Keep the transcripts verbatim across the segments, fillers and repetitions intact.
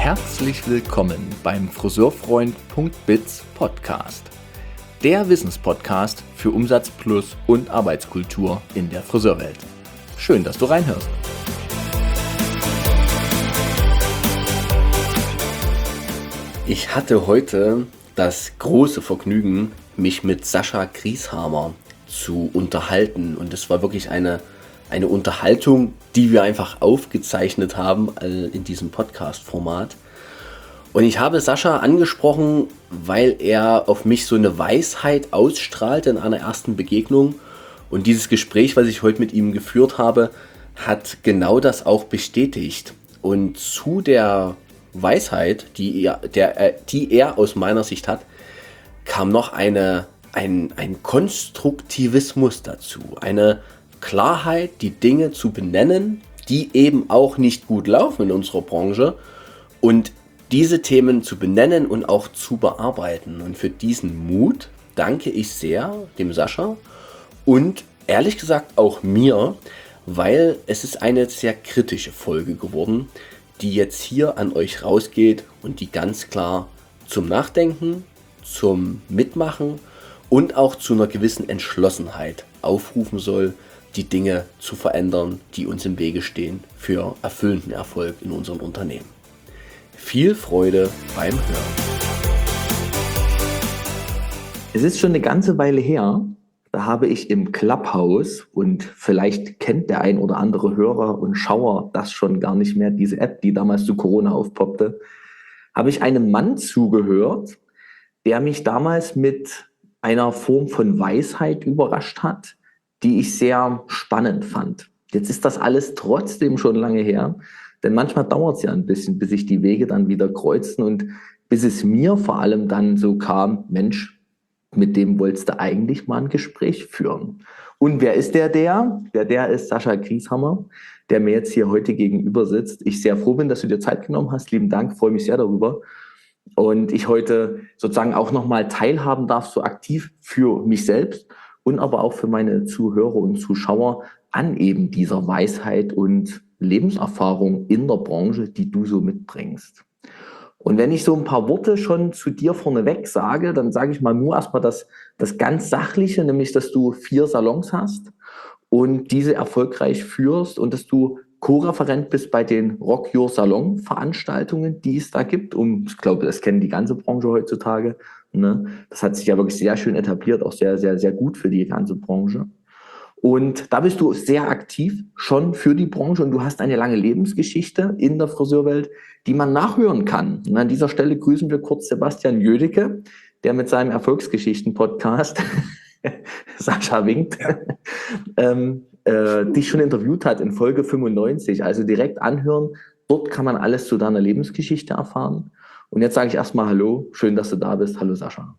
Herzlich willkommen beim Friseurfreund.biz Podcast. Der Wissenspodcast für Umsatz plus und Arbeitskultur in der Friseurwelt. Schön, dass du reinhörst. Ich hatte heute das große Vergnügen, mich mit Sascha Grieshamer zu unterhalten. Und es war wirklich eine, eine Unterhaltung, die wir einfach aufgezeichnet haben in diesem Podcast-Format. Und ich habe Sascha angesprochen, weil er auf mich so eine Weisheit ausstrahlte in einer ersten Begegnung. Und dieses Gespräch, was ich heute mit ihm geführt habe, hat genau das auch bestätigt. Und zu der Weisheit, die er, der, äh, die er aus meiner Sicht hat, kam noch eine, ein, ein Konstruktivismus dazu. Eine Klarheit, die Dinge zu benennen, die eben auch nicht gut laufen in unserer Branche und diese Themen zu benennen und auch zu bearbeiten. Und für diesen Mut danke ich sehr dem Sascha und ehrlich gesagt auch mir, weil es ist eine sehr kritische Folge geworden, die jetzt hier an euch rausgeht und die ganz klar zum Nachdenken, zum Mitmachen und auch zu einer gewissen Entschlossenheit aufrufen soll, die Dinge zu verändern, die uns im Wege stehen für erfüllenden Erfolg in unserem Unternehmen. Viel Freude beim Hören. Es ist schon eine ganze Weile her, da habe ich im Clubhouse, und vielleicht kennt der ein oder andere Hörer und Schauer das schon gar nicht mehr, diese App, die damals zu Corona aufpoppte, habe ich einem Mann zugehört, der mich damals mit einer Form von Weisheit überrascht hat, die ich sehr spannend fand. Jetzt ist das alles trotzdem schon lange her, denn manchmal dauert es ja ein bisschen, bis sich die Wege dann wieder kreuzen und bis es mir vor allem dann so kam, Mensch, mit dem wolltest du eigentlich mal ein Gespräch führen. Und wer ist der der? Der der ist Sascha Grieshamer, der mir jetzt hier heute gegenüber sitzt. Ich sehr froh bin, dass du dir Zeit genommen hast. Lieben Dank, freue mich sehr darüber. Und ich heute sozusagen auch nochmal teilhaben darf, so aktiv für mich selbst und aber auch für meine Zuhörer und Zuschauer an eben dieser Weisheit und Lebenserfahrung in der Branche, die du so mitbringst. Und wenn ich so ein paar Worte schon zu dir vorneweg sage, dann sage ich mal nur erstmal das, das ganz Sachliche, nämlich, dass du vier Salons hast und diese erfolgreich führst und dass du Co-Referent bist bei den Rock Your Salon Veranstaltungen, die es da gibt. Und ich glaube, das kennen die ganze Branche heutzutage. Ne? Das hat sich ja wirklich sehr schön etabliert, auch sehr, sehr, sehr gut für die ganze Branche. Und da bist du sehr aktiv schon für die Branche und du hast eine lange Lebensgeschichte in der Friseurwelt, die man nachhören kann. Und an dieser Stelle grüßen wir kurz Sebastian Jödecke, der mit seinem Erfolgsgeschichten-Podcast, Sascha winkt, ja. ähm, äh, dich schon interviewt hat in Folge fünfundneunzig. Also direkt anhören, dort kann man alles zu deiner Lebensgeschichte erfahren. Und jetzt sage ich erstmal Hallo, schön, dass du da bist. Hallo Sascha.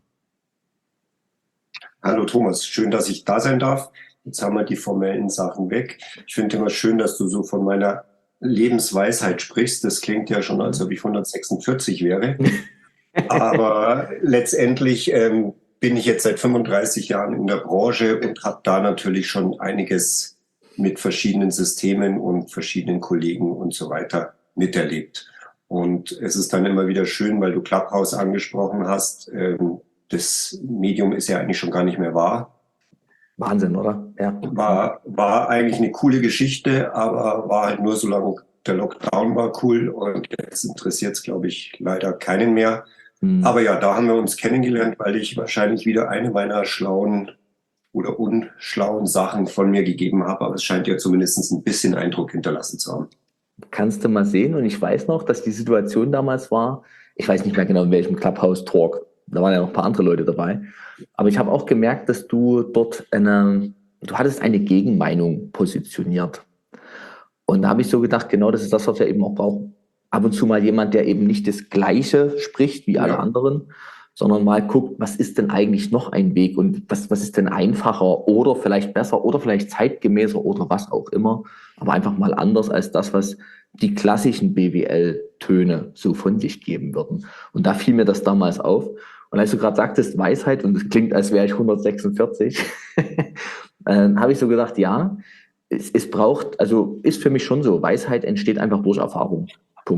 Hallo Thomas, schön, dass ich da sein darf. Jetzt haben wir die formellen Sachen weg. Ich finde immer schön, dass du so von meiner Lebensweisheit sprichst. Das klingt ja schon, als ob ich hundertsechsundvierzig wäre. Aber letztendlich ähm, bin ich jetzt seit fünfunddreißig Jahren in der Branche und habe da natürlich schon einiges mit verschiedenen Systemen und verschiedenen Kollegen und so weiter miterlebt. Und es ist dann immer wieder schön, weil du Clubhouse angesprochen hast. Ähm, das Medium ist ja eigentlich schon gar nicht mehr wahr. Wahnsinn, oder? Ja. War, war eigentlich eine coole Geschichte, aber war halt nur so lange der Lockdown war cool und jetzt interessiert es, glaube ich, leider keinen mehr. Mhm. Aber ja, da haben wir uns kennengelernt, weil ich wahrscheinlich wieder eine meiner schlauen oder unschlauen Sachen von mir gegeben habe, aber es scheint ja zumindest ein bisschen Eindruck hinterlassen zu haben. Kannst du mal sehen, und ich weiß noch, dass die Situation damals war, ich weiß nicht mehr genau in welchem Clubhouse-Talk, da waren ja noch ein paar andere Leute dabei, aber ich habe auch gemerkt, dass du dort eine, du hattest eine Gegenmeinung positioniert. Und da habe ich so gedacht, genau das ist das, was wir eben auch brauchen. Ab und zu mal jemand, der eben nicht das Gleiche spricht wie alle ja. anderen, sondern mal guckt, was ist denn eigentlich noch ein Weg und was, was ist denn einfacher oder vielleicht besser oder vielleicht zeitgemäßer oder was auch immer, aber einfach mal anders als das, was die klassischen B W L-Töne so von sich geben würden. Und da fiel mir das damals auf. Und als du gerade sagtest, Weisheit, und es klingt, als wäre ich hundertsechsundvierzig, äh, habe ich so gedacht, ja, es, es braucht, also ist für mich schon so, Weisheit entsteht einfach durch Erfahrung. Punkt.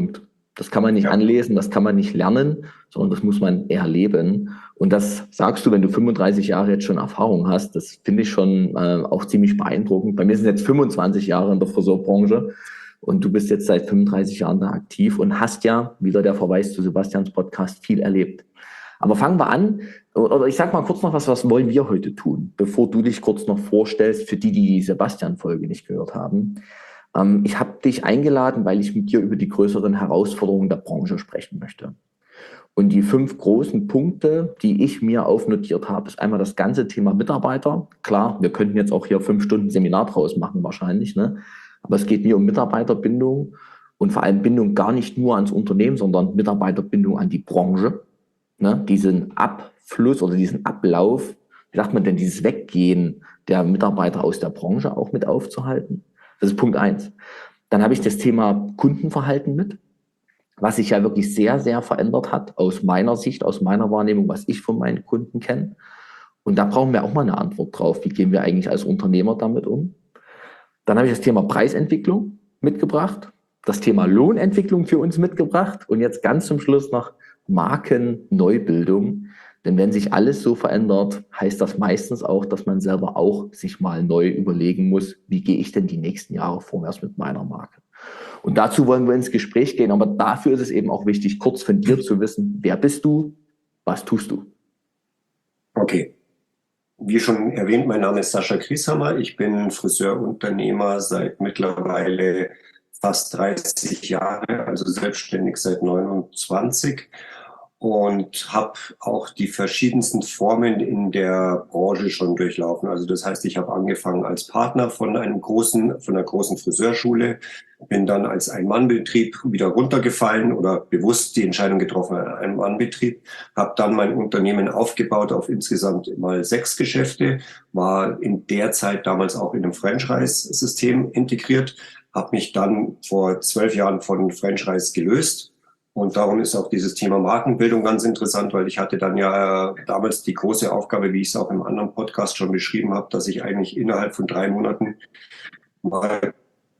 Das kann man nicht Ja. anlesen, das kann man nicht lernen, sondern das muss man erleben. Und das sagst du, wenn du fünfunddreißig Jahre jetzt schon Erfahrung hast. Das finde ich schon äh, auch ziemlich beeindruckend. Bei mir sind jetzt fünfundzwanzig Jahre in der Friseurbranche und du bist jetzt seit fünfunddreißig Jahren da aktiv und hast ja, wieder der Verweis zu Sebastians Podcast, viel erlebt. Aber fangen wir an, oder ich sag mal kurz noch was, was wollen wir heute tun, bevor du dich kurz noch vorstellst, für die, die die Sebastian-Folge nicht gehört haben. Ähm, ich habe dich eingeladen, weil ich mit dir über die größeren Herausforderungen der Branche sprechen möchte. Und die fünf großen Punkte, die ich mir aufnotiert habe, ist einmal das ganze Thema Mitarbeiter. Klar, wir könnten jetzt auch hier fünf Stunden Seminar draus machen wahrscheinlich, ne? Aber es geht mir um Mitarbeiterbindung und vor allem Bindung gar nicht nur ans Unternehmen, sondern Mitarbeiterbindung an die Branche. Ne, diesen Abfluss oder diesen Ablauf, wie sagt man denn, dieses Weggehen der Mitarbeiter aus der Branche auch mit aufzuhalten. Das ist Punkt eins. Dann habe ich das Thema Kundenverhalten mit, was sich ja wirklich sehr, sehr verändert hat aus meiner Sicht, aus meiner Wahrnehmung, was ich von meinen Kunden kenne. Und da brauchen wir auch mal eine Antwort drauf. Wie gehen wir eigentlich als Unternehmer damit um? Dann habe ich das Thema Preisentwicklung mitgebracht, das Thema Lohnentwicklung für uns mitgebracht und jetzt ganz zum Schluss noch Markenneubildung. Denn wenn sich alles so verändert, heißt das meistens auch, dass man selber auch sich mal neu überlegen muss, wie gehe ich denn die nächsten Jahre vorwärts mit meiner Marke. Und dazu wollen wir ins Gespräch gehen, aber dafür ist es eben auch wichtig, kurz von dir zu wissen, wer bist du, was tust du? Okay. Wie schon erwähnt, mein Name ist Sascha Grieshammer. Ich bin Friseurunternehmer seit mittlerweile fast dreißig Jahre, also selbstständig seit neunundzwanzig und habe auch die verschiedensten Formen in der Branche schon durchlaufen. Also das heißt, ich habe angefangen als Partner von einem großen, von einer großen Friseurschule, bin dann als Ein-Mann-Betrieb wieder runtergefallen oder bewusst die Entscheidung getroffen, einen Ein-Mann-Betrieb, habe dann mein Unternehmen aufgebaut auf insgesamt mal sechs Geschäfte, war in der Zeit damals auch in einem Franchise-System integriert, habe mich dann vor zwölf Jahren von Franchise gelöst. Und darum ist auch dieses Thema Markenbildung ganz interessant, weil ich hatte dann ja damals die große Aufgabe, wie ich es auch im anderen Podcast schon beschrieben habe, dass ich eigentlich innerhalb von drei Monaten mal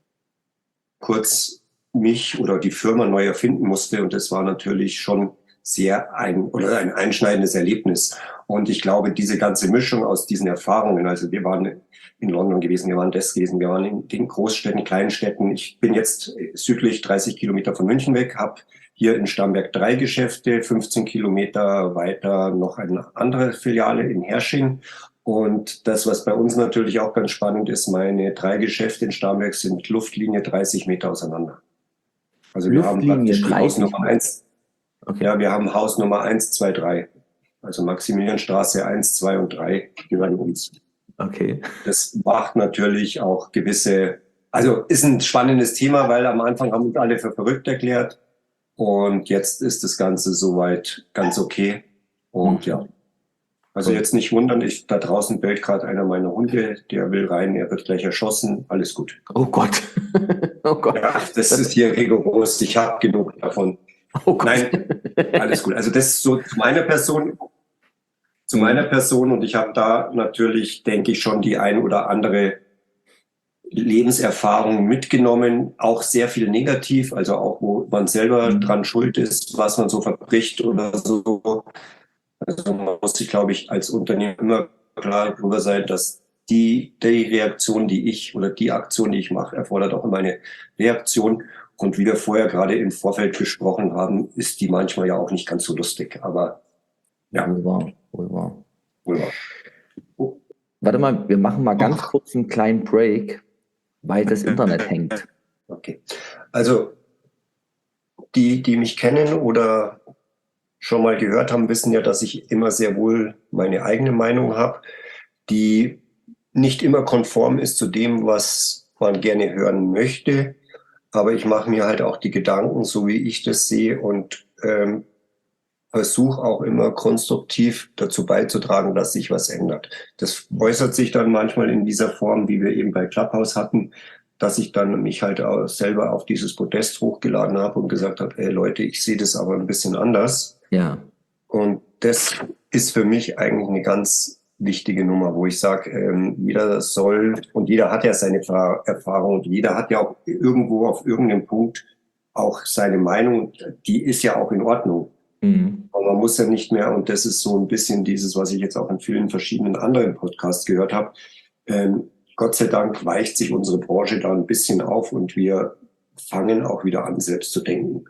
kurz mich oder die Firma neu erfinden musste. Und das war natürlich schon sehr ein oder ein einschneidendes Erlebnis. Und ich glaube, diese ganze Mischung aus diesen Erfahrungen, also wir waren in London gewesen, wir waren das gewesen, wir waren in den Großstädten, kleinen Städten. Ich bin jetzt südlich dreißig Kilometer von München weg, habe hier in Starnberg drei Geschäfte, fünfzehn Kilometer weiter noch eine andere Filiale in Hersching. Und das, was bei uns natürlich auch ganz spannend ist, meine drei Geschäfte in Starnberg sind Luftlinie dreißig Meter auseinander. Also wir haben praktisch die Hausnummer eins. Okay. Ja, wir haben Haus Nummer eins, zwei, drei. Also Maximilianstraße eins, zwei und drei gehören uns. Okay. Das macht natürlich auch gewisse, also ist ein spannendes Thema, weil am Anfang haben uns alle für verrückt erklärt. Und jetzt ist das Ganze soweit ganz okay. Und ja, also jetzt nicht wundern, ich, da draußen bellt gerade einer meiner Hunde, der will rein, er wird gleich erschossen, alles gut. Oh Gott. Oh Gott. Ja, das, das ist hier rigoros, ich habe genug davon. Oh Gott. Nein, alles gut. Also das ist so zu meiner Person, zu meiner Person und ich habe da natürlich, denke ich, schon die ein oder andere Lebenserfahrung mitgenommen, auch sehr viel negativ, also auch wo man selber mhm. dran schuld ist, was man so verbricht oder so. Also man muss sich, glaube ich, als Unternehmer immer klar darüber sein, dass die, die Reaktion, die ich oder die Aktion, die ich mache, erfordert auch immer eine Reaktion. Und wie wir vorher gerade im Vorfeld gesprochen haben, ist die manchmal ja auch nicht ganz so lustig. Aber ja. Wohl wahr, wohl wahr. Wohl wahr. Oh. Warte mal, wir machen mal ganz kurz einen kleinen Break, weil das Internet hängt. Okay. Also die, die mich kennen oder schon mal gehört haben, wissen ja, dass ich immer sehr wohl meine eigene Meinung habe, die nicht immer konform ist zu dem, was man gerne hören möchte. Aber ich mache mir halt auch die Gedanken, so wie ich das sehe und ähm, versuche auch immer konstruktiv dazu beizutragen, dass sich was ändert. Das äußert sich dann manchmal in dieser Form, wie wir eben bei Clubhouse hatten, dass ich dann mich halt auch selber auf dieses Podest hochgeladen habe und gesagt habe, ey Leute, ich sehe das aber ein bisschen anders. Ja. Und das ist für mich eigentlich eine ganz wichtige Nummer, wo ich sage, ähm, jeder soll, und jeder hat ja seine Erfahrung, und jeder hat ja auch irgendwo auf irgendeinem Punkt auch seine Meinung, die ist ja auch in Ordnung. Mhm. Aber man muss ja nicht mehr, und das ist so ein bisschen dieses, was ich jetzt auch in vielen verschiedenen anderen Podcasts gehört habe, ähm, Gott sei Dank weicht sich unsere Branche da ein bisschen auf und wir fangen auch wieder an, selbst zu denken.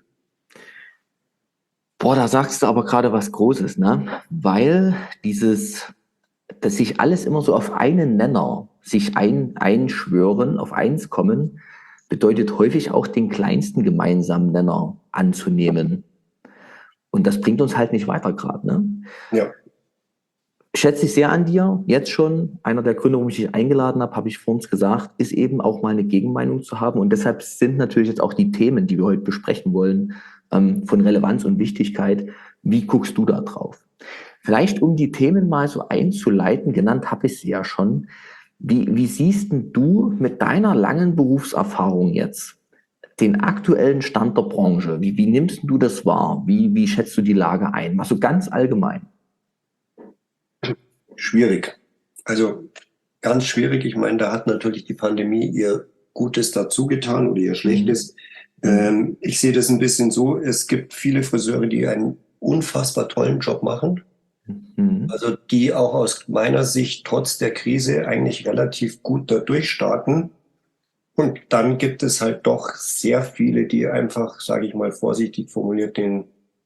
Boah, da sagst du aber gerade was Großes, ne? Weil dieses, dass sich alles immer so auf einen Nenner sich ein, einschwören, auf eins kommen, bedeutet häufig auch den kleinsten gemeinsamen Nenner anzunehmen. Und das bringt uns halt nicht weiter gerade, ne? Ja. Schätze ich sehr an dir, jetzt schon. Einer der Gründe, warum ich dich eingeladen habe, habe ich vor uns gesagt, ist eben auch mal eine Gegenmeinung zu haben. Und deshalb sind natürlich jetzt auch die Themen, die wir heute besprechen wollen, ähm, von Relevanz und Wichtigkeit. Wie guckst du da drauf? Vielleicht, um die Themen mal so einzuleiten, genannt habe ich sie ja schon. Wie, wie siehst denn du mit deiner langen Berufserfahrung jetzt den aktuellen Stand der Branche? Wie, wie nimmst du das wahr? Wie, wie schätzt du die Lage ein? Mal so ganz allgemein. Schwierig. Also ganz schwierig. Ich meine, da hat natürlich die Pandemie ihr Gutes dazu getan oder ihr Schlechtes. Mhm. Ähm, ich sehe das ein bisschen so, es gibt viele Friseure, die einen unfassbar tollen Job machen. Mhm. Also die auch aus meiner Sicht trotz der Krise eigentlich relativ gut da durchstarten. Und dann gibt es halt doch sehr viele, die einfach, sage ich mal vorsichtig formuliert, den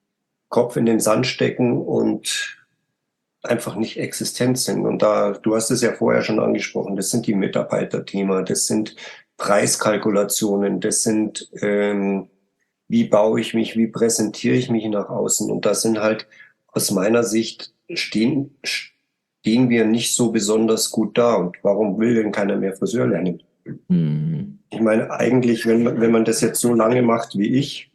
Kopf in den Sand stecken und einfach nicht existent sind. Und da, du hast es ja vorher schon angesprochen, das sind die Mitarbeiterthemen, das sind Preiskalkulationen, das sind, ähm, wie baue ich mich, wie präsentiere ich mich nach außen. Und das sind halt aus meiner Sicht stehen, stehen wir nicht so besonders gut da. Und warum will denn keiner mehr Friseur lernen? Mhm. Ich meine, eigentlich, wenn man, wenn man das jetzt so lange macht wie ich,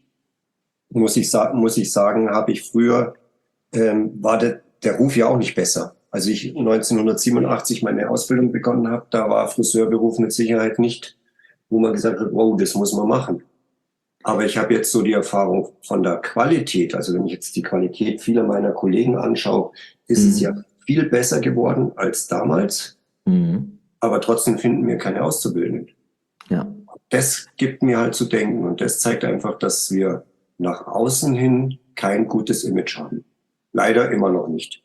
muss ich sagen, muss ich sagen, habe ich früher, ähm, war der, der Ruf ja auch nicht besser. Als ich neunzehnhundertsiebenundachtzig meine Ausbildung begonnen habe, da war Friseurberuf mit Sicherheit nicht, wo man gesagt hat, wow, das muss man machen. Aber ich habe jetzt so die Erfahrung von der Qualität, also wenn ich jetzt die Qualität vieler meiner Kollegen anschaue, ist mhm. es ja viel besser geworden als damals. Mhm. Aber trotzdem finden wir keine Auszubildenden. Ja. Das gibt mir halt zu denken und das zeigt einfach, dass wir nach außen hin kein gutes Image haben. Leider immer noch nicht.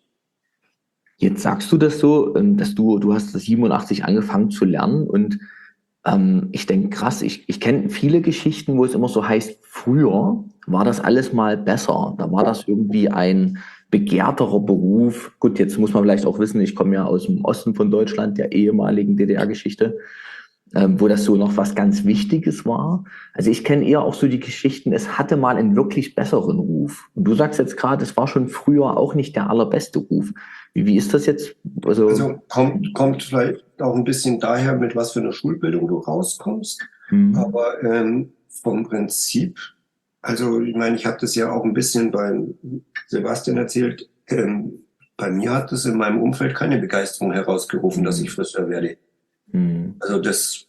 Jetzt sagst du das so, dass du, du hast siebenundachtzig angefangen zu lernen und ähm, ich denke, krass, ich, ich kenne viele Geschichten, wo es immer so heißt, früher war das alles mal besser. Da war das irgendwie ein begehrterer Beruf. Gut, jetzt muss man vielleicht auch wissen, ich komme ja aus dem Osten von Deutschland, der ehemaligen D D R-Geschichte, ähm, wo das so noch was ganz Wichtiges war. Also ich kenne eher auch so die Geschichten, es hatte mal einen wirklich besseren Ruf. Und du sagst jetzt gerade, es war schon früher auch nicht der allerbeste Ruf. Wie, wie ist das jetzt? Also, also kommt, kommt vielleicht auch ein bisschen daher, mit was für einer Schulbildung du rauskommst. Mhm. Aber ähm, vom Prinzip, also ich meine, ich habe das ja auch ein bisschen beim Sebastian erzählt, ähm, bei mir hat es in meinem Umfeld keine Begeisterung herausgerufen, dass ich Friseur werde. Mhm. Also das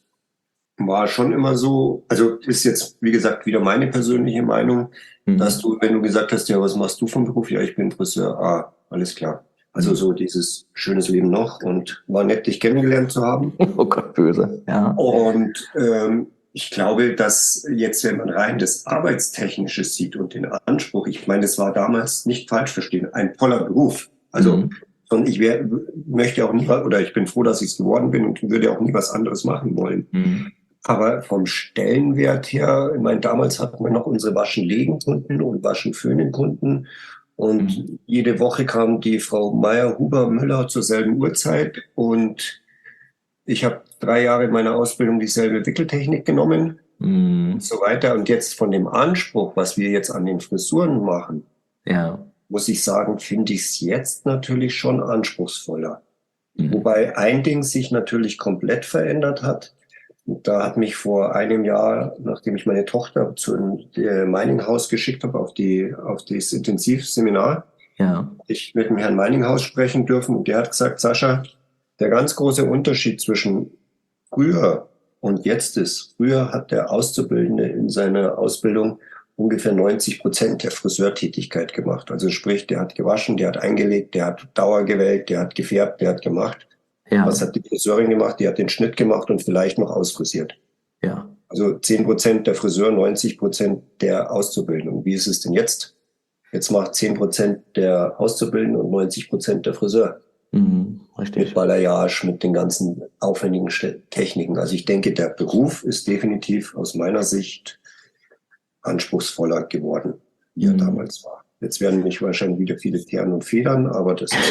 war schon immer so, also ist jetzt, wie gesagt, wieder meine persönliche Meinung, mhm. dass du, wenn du gesagt hast, ja, was machst du vom Beruf? Ja, ich bin Friseur. Ah, alles klar. Also so dieses schönes Leben noch und war nett, dich kennengelernt zu haben. Oh Gott, böse. Ja. Und ähm, ich glaube, dass jetzt, wenn man rein das Arbeitstechnische sieht und den Anspruch, ich meine, das war damals nicht falsch verstehen, ein toller Beruf. Also mhm. und ich wär, möchte auch nie, oder ich bin froh, dass ich es geworden bin und würde auch nie was anderes machen wollen. Mhm. Aber vom Stellenwert her, ich meine, damals hatten wir noch unsere Waschen-Legen-Kunden und Waschen-Föhnen-Kunden. Und mhm. jede Woche kam die Frau Meier, Huber, Müller zur selben Uhrzeit. Und ich habe drei Jahre in meiner Ausbildung dieselbe Wickeltechnik genommen mhm. und so weiter. Und jetzt von dem Anspruch, was wir jetzt an den Frisuren machen, ja. muss ich sagen, finde ich es jetzt natürlich schon anspruchsvoller. Mhm. Wobei ein Ding sich natürlich komplett verändert hat. Da hat mich vor einem Jahr, nachdem ich meine Tochter zu dem Meininghaus geschickt habe, auf die auf das Intensivseminar, ja. ich mit dem Herrn Meininghaus sprechen dürfen. Und der hat gesagt, Sascha, der ganz große Unterschied zwischen früher und jetzt ist, früher hat der Auszubildende in seiner Ausbildung ungefähr neunzig Prozent der Friseurtätigkeit gemacht. Also sprich, der hat gewaschen, der hat eingelegt, der hat Dauer gewählt, der hat gefärbt, der hat gemacht. Ja. Was hat die Friseurin gemacht? Die hat den Schnitt gemacht und vielleicht noch ausfrisiert. Ja. Also zehn Prozent der Friseur, neunzig Prozent der Auszubildenden. Wie ist es denn jetzt? Jetzt macht zehn Prozent der Auszubildenden und neunzig Prozent der Friseur. Mhm, richtig. Mit Balayage, mit den ganzen aufwendigen Techniken. Also ich denke, der Beruf ist definitiv aus meiner Sicht anspruchsvoller geworden, wie er Mhm. damals war. Jetzt werden mich wahrscheinlich wieder viele Perlen und Federn, aber das ist...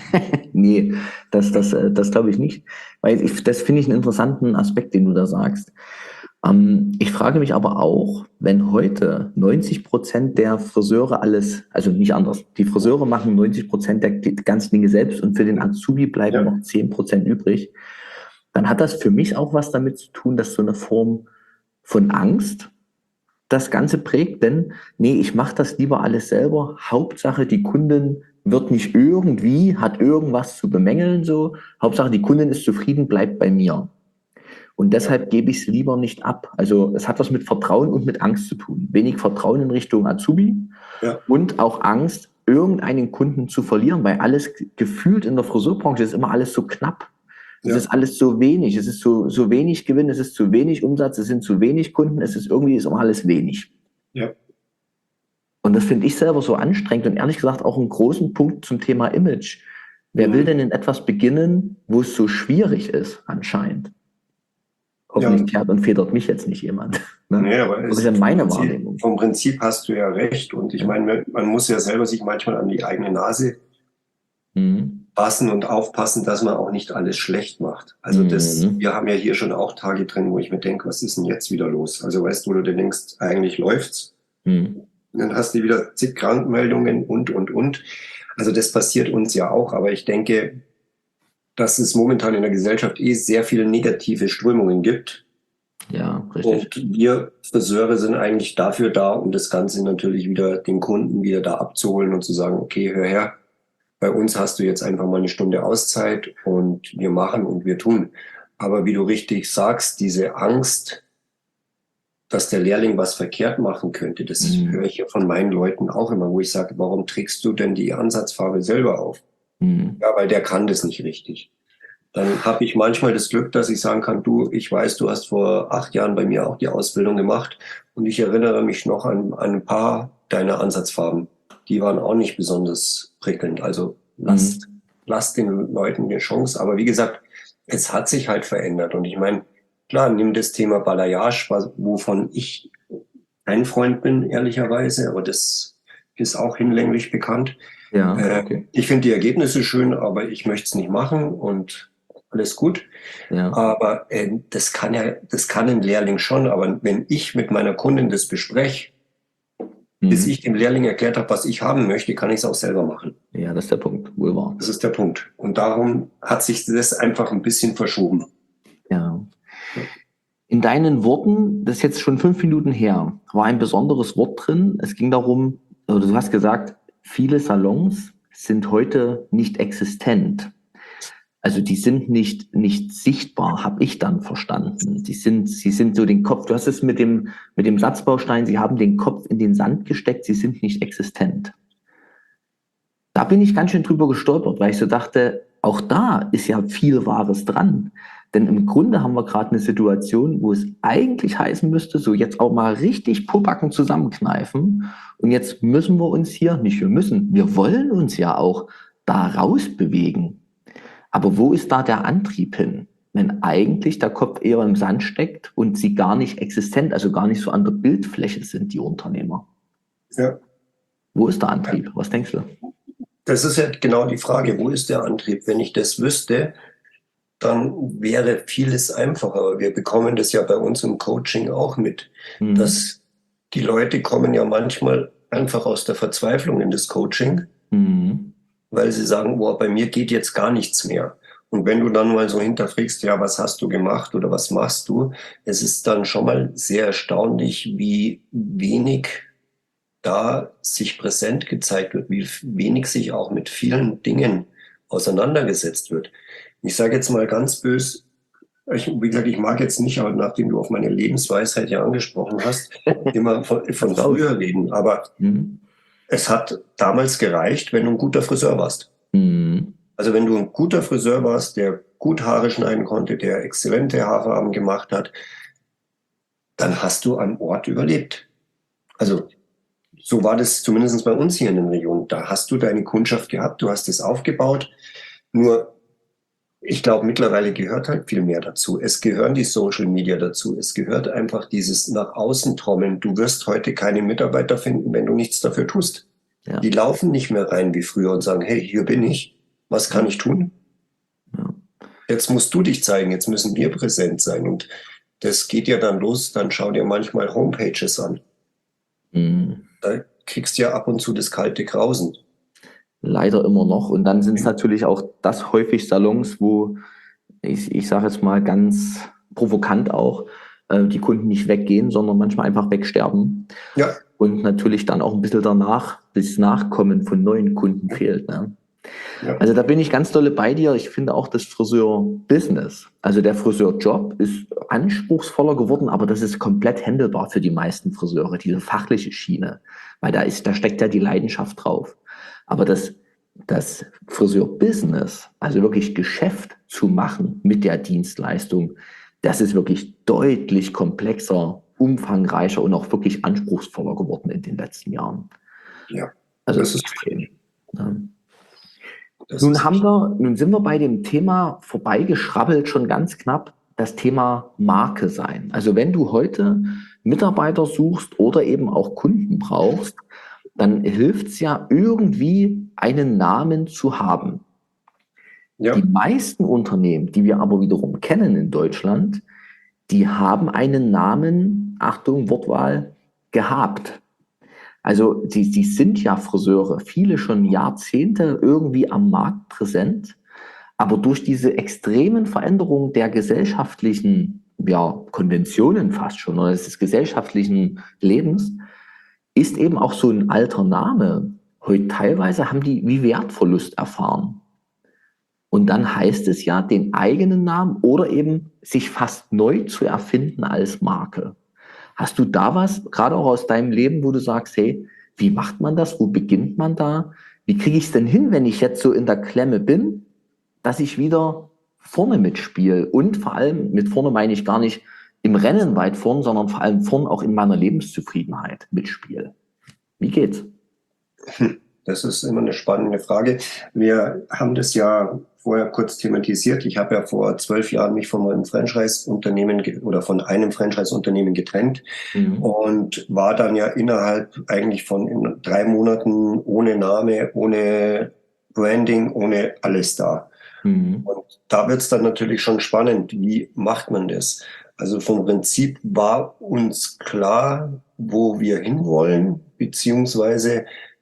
Nee, das, das, äh, das glaube ich nicht. Weil ich, das finde ich einen interessanten Aspekt, den du da sagst. Ähm, ich frage mich aber auch, wenn heute neunzig Prozent der Friseure alles, also nicht anders, die Friseure machen neunzig Prozent der die ganzen Dinge selbst und für den Azubi bleiben Ja. noch zehn Prozent übrig, dann hat das für mich auch was damit zu tun, dass so eine Form von Angst das Ganze prägt, denn nee, ich mache das lieber alles selber. Hauptsache, die Kundin wird nicht irgendwie, hat irgendwas zu bemängeln, so. Hauptsache, die Kundin ist zufrieden, bleibt bei mir. Und deshalb gebe ich es lieber nicht ab. Also es hat was mit Vertrauen und mit Angst zu tun. Wenig Vertrauen in Richtung Azubi Ja. und auch Angst, irgendeinen Kunden zu verlieren, weil alles gefühlt in der Friseurbranche ist immer alles so knapp. Es Ja. ist alles so wenig, es ist so, so wenig Gewinn, es ist zu wenig Umsatz, es sind zu wenig Kunden, es ist irgendwie ist immer alles wenig. Ja. Und das finde ich selber so anstrengend und ehrlich gesagt auch einen großen Punkt zum Thema Image. Wer Mhm. will denn in etwas beginnen, wo es so schwierig ist, anscheinend? Hoffentlich Ja. kehrt und federt mich jetzt nicht jemand. Ne? Nee, aber Das ist ja meine vom Prinzip, Wahrnehmung. vom Prinzip hast du ja recht. Und ich Ja. meine, man muss ja selber sich manchmal an die eigene Nase Mhm. passen und aufpassen, dass man auch nicht alles schlecht macht. Also das, Mhm. wir haben ja hier schon auch Tage drin, wo ich mir denke, was ist denn jetzt wieder los? Also weißt du, wo du dir denkst, eigentlich läuft's. Mhm. Und dann hast du wieder zig Krankmeldungen und, und, und. Also das passiert uns ja auch. Aber ich denke, dass es momentan in der Gesellschaft eh sehr viele negative Strömungen gibt. Ja, richtig. Und wir Friseure sind eigentlich dafür da, um das Ganze natürlich wieder den Kunden wieder da abzuholen und zu sagen, okay, hör her, bei uns hast du jetzt einfach mal eine Stunde Auszeit und wir machen und wir tun. Aber wie du richtig sagst, diese Angst, dass der Lehrling was verkehrt machen könnte, das Mhm. höre ich ja von meinen Leuten auch immer, wo ich sage, warum trägst du denn die Ansatzfarbe selber auf? Mhm. Ja, weil der kann das nicht richtig. Dann habe ich manchmal das Glück, dass ich sagen kann, du, ich weiß, du hast vor acht Jahren bei mir auch die Ausbildung gemacht und ich erinnere mich noch an, an ein paar deiner Ansatzfarben. Die waren auch nicht besonders prickelnd. Also lasst, Mhm. lasst den Leuten eine Chance. Aber wie gesagt, es hat sich halt verändert. Und ich meine, klar, nimm das Thema Balayage, was- wovon ich kein Freund bin, ehrlicherweise, aber das ist auch hinlänglich bekannt. Ja, Äh, okay. Ich finde die Ergebnisse schön, aber ich möchte es nicht machen und alles gut. Ja. Aber äh, das kann ja, das kann ein Lehrling schon. Aber wenn ich mit meiner Kundin das bespreche, bis Mhm. ich dem Lehrling erklärt habe, was ich haben möchte, kann ich es auch selber machen. Ja, das ist der Punkt. Wohl wahr. Das ist der Punkt. Und darum hat sich das einfach ein bisschen verschoben. Ja. In deinen Worten, das ist jetzt schon fünf Minuten her, war ein besonderes Wort drin. Es ging darum, oder du hast gesagt, viele Salons sind heute nicht existent. Also die sind nicht, nicht sichtbar, habe ich dann verstanden. Die sind, sie sind so den Kopf, du hast es mit dem, mit dem Satzbaustein, sie haben den Kopf in den Sand gesteckt, sie sind nicht existent. Da bin ich ganz schön drüber gestolpert, weil ich so dachte, auch da ist ja viel Wahres dran. Denn im Grunde haben wir gerade eine Situation, wo es eigentlich heißen müsste, so jetzt auch mal richtig Pobacken zusammenkneifen. Und jetzt müssen wir uns hier, nicht wir müssen, wir wollen uns ja auch da rausbewegen. Aber wo ist da der Antrieb hin, wenn eigentlich der Kopf eher im Sand steckt und sie gar nicht existent, also gar nicht so an der Bildfläche sind, die Unternehmer? Ja. Wo ist der Antrieb? Was denkst du? Das ist ja genau die Frage, wo ist der Antrieb? Wenn ich das wüsste, dann wäre vieles einfacher. Wir bekommen das ja bei uns im Coaching auch mit, Mhm. dass die Leute kommen ja manchmal einfach aus der Verzweiflung in das Coaching, Mhm. weil sie sagen, boah, bei mir geht jetzt gar nichts mehr. Und wenn du dann mal so hinterfragst, ja, was hast du gemacht oder was machst du, es ist dann schon mal sehr erstaunlich, wie wenig da sich präsent gezeigt wird, wie wenig sich auch mit vielen Dingen auseinandergesetzt wird. Ich sage jetzt mal ganz böse, ich, wie gesagt, ich mag jetzt nicht, aber nachdem du auf meine Lebensweisheit ja angesprochen hast, immer von, von früher reden. Aber Mhm. es hat damals gereicht, wenn du ein guter Friseur warst. Mhm. Also wenn du ein guter Friseur warst, der gut Haare schneiden konnte, der exzellente Haarfarben gemacht hat, dann hast du am Ort überlebt. Also so war das zumindest bei uns hier in der Region. Da hast du deine Kundschaft gehabt, du hast es aufgebaut. Nur, ich glaube, mittlerweile gehört halt viel mehr dazu. Es gehören die Social Media dazu. Es gehört einfach dieses nach außen trommeln. Du wirst heute keine Mitarbeiter finden, wenn du nichts dafür tust. Ja. Die laufen nicht mehr rein wie früher und sagen, hey, hier bin ich. Was kann ich tun? Ja. Jetzt musst du dich zeigen. Jetzt müssen wir präsent sein. Und das geht ja dann los. Dann schau dir manchmal Homepages an. Mhm. Da kriegst du ja ab und zu das kalte Grausen. Leider immer noch. Und dann sind es natürlich auch das häufig Salons, wo ich, ich sage jetzt mal ganz provokant auch, äh, die Kunden nicht weggehen, sondern manchmal einfach wegsterben. Ja. Und natürlich dann auch ein bisschen danach, das Nachkommen von neuen Kunden fehlt. Ne? Ja. Also da bin ich ganz dolle bei dir. Ich finde auch das Friseur-Business, also der Friseurjob ist anspruchsvoller geworden, aber das ist komplett handelbar für die meisten Friseure, diese fachliche Schiene. Weil da ist, da steckt ja die Leidenschaft drauf. Aber das, das Friseur-Business, also wirklich Geschäft zu machen mit der Dienstleistung, das ist wirklich deutlich komplexer, umfangreicher und auch wirklich anspruchsvoller geworden in den letzten Jahren. Ja, also das ist extrem. Ja. Nun haben wir, nun sind wir bei dem Thema vorbeigeschrabbelt, schon ganz knapp, das Thema Marke sein. Also wenn du heute Mitarbeiter suchst oder eben auch Kunden brauchst, dann hilft es ja irgendwie, einen Namen zu haben. Ja. Die meisten Unternehmen, die wir aber wiederum kennen in Deutschland, die haben einen Namen, Achtung, Wortwahl, gehabt. Also die, die sind ja Friseure, viele schon Jahrzehnte irgendwie am Markt präsent, aber durch diese extremen Veränderungen der gesellschaftlichen ja, Konventionen fast schon, oder des gesellschaftlichen Lebens, ist eben auch so ein alter Name. Heute teilweise haben die wie Wertverlust erfahren. Und dann heißt es ja, den eigenen Namen oder eben sich fast neu zu erfinden als Marke. Hast du da was, gerade auch aus deinem Leben, wo du sagst, hey, wie macht man das? Wo beginnt man da? Wie kriege ich es denn hin, wenn ich jetzt so in der Klemme bin, dass ich wieder vorne mitspiele? Und vor allem, mit vorne meine ich gar nicht im Rennen weit vorn, sondern vor allem vorn auch in meiner Lebenszufriedenheit mitspiele. Wie geht's? Das ist immer eine spannende Frage. Wir haben das ja vorher kurz thematisiert. Ich habe ja vor zwölf Jahren mich von meinem Franchise-Unternehmen ge- oder von einem Franchise-Unternehmen getrennt mhm. und war dann ja innerhalb eigentlich von in drei Monaten ohne Name, ohne Branding, ohne alles da. Mhm. Und da wird's dann natürlich schon spannend. Wie macht man das? Also vom Prinzip war uns klar, wo wir hinwollen, beziehungsweise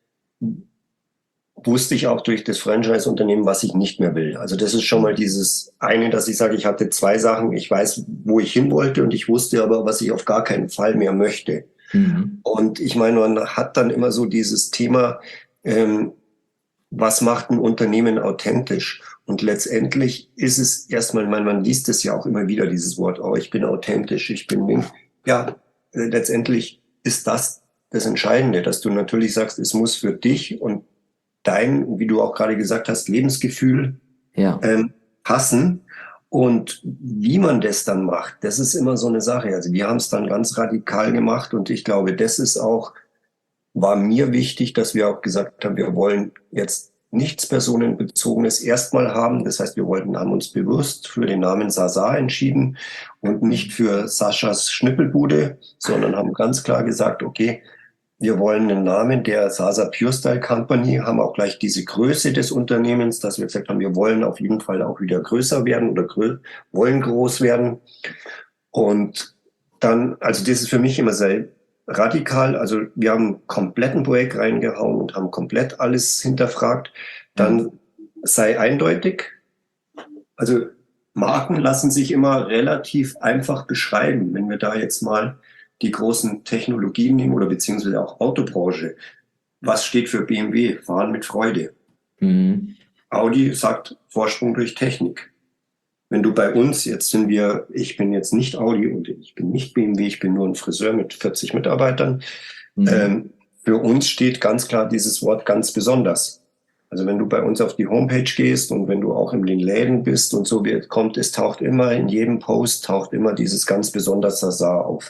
wusste ich auch durch das Franchise-Unternehmen, was ich nicht mehr will. Also das ist schon mal dieses eine, dass ich sage, ich hatte zwei Sachen. Ich weiß, wo ich hin wollte und ich wusste aber, was ich auf gar keinen Fall mehr möchte. Mhm. Und ich meine, man hat dann immer so dieses Thema, ähm, was macht ein Unternehmen authentisch? Und letztendlich ist es erstmal, man, man liest es ja auch immer wieder, dieses Wort, oh, ich bin authentisch, ich bin, ja, äh, letztendlich ist das das Entscheidende, dass du natürlich sagst, es muss für dich und dein, wie du auch gerade gesagt hast, Lebensgefühl ja. ähm, passen. Und wie man das dann macht, das ist immer so eine Sache. Also wir haben es dann ganz radikal gemacht und ich glaube, das ist auch, war mir wichtig, dass wir auch gesagt haben, wir wollen jetzt nichts Personenbezogenes erstmal haben. Das heißt, wir wollten, haben uns bewusst für den Namen Sasa entschieden und nicht für Saschas Schnippelbude, sondern haben ganz klar gesagt, okay, wir wollen einen Namen der Sasa Pure Style Company, haben auch gleich diese Größe des Unternehmens, dass wir gesagt haben, wir wollen auf jeden Fall auch wieder größer werden oder grö- wollen groß werden. Und dann, also das ist für mich immer sehr radikal. Also wir haben einen kompletten Projekt reingehauen und haben komplett alles hinterfragt. Dann sei eindeutig. Also Marken lassen sich immer relativ einfach beschreiben. Wenn wir da jetzt mal die großen Technologien nehmen oder beziehungsweise auch Autobranche. Was steht für B M W? Fahren mit Freude. Mhm. Audi sagt Vorsprung durch Technik. Wenn du bei uns, jetzt sind wir, ich bin jetzt nicht Audi und ich bin nicht B M W, ich bin nur ein Friseur mit vierzig Mitarbeitern. Mhm. Ähm, für uns steht ganz klar dieses Wort ganz besonders. Also wenn du bei uns auf die Homepage gehst und wenn du auch in den Läden bist und so wie es kommt, es taucht immer in jedem Post, taucht immer dieses ganz besonders Sasa auf.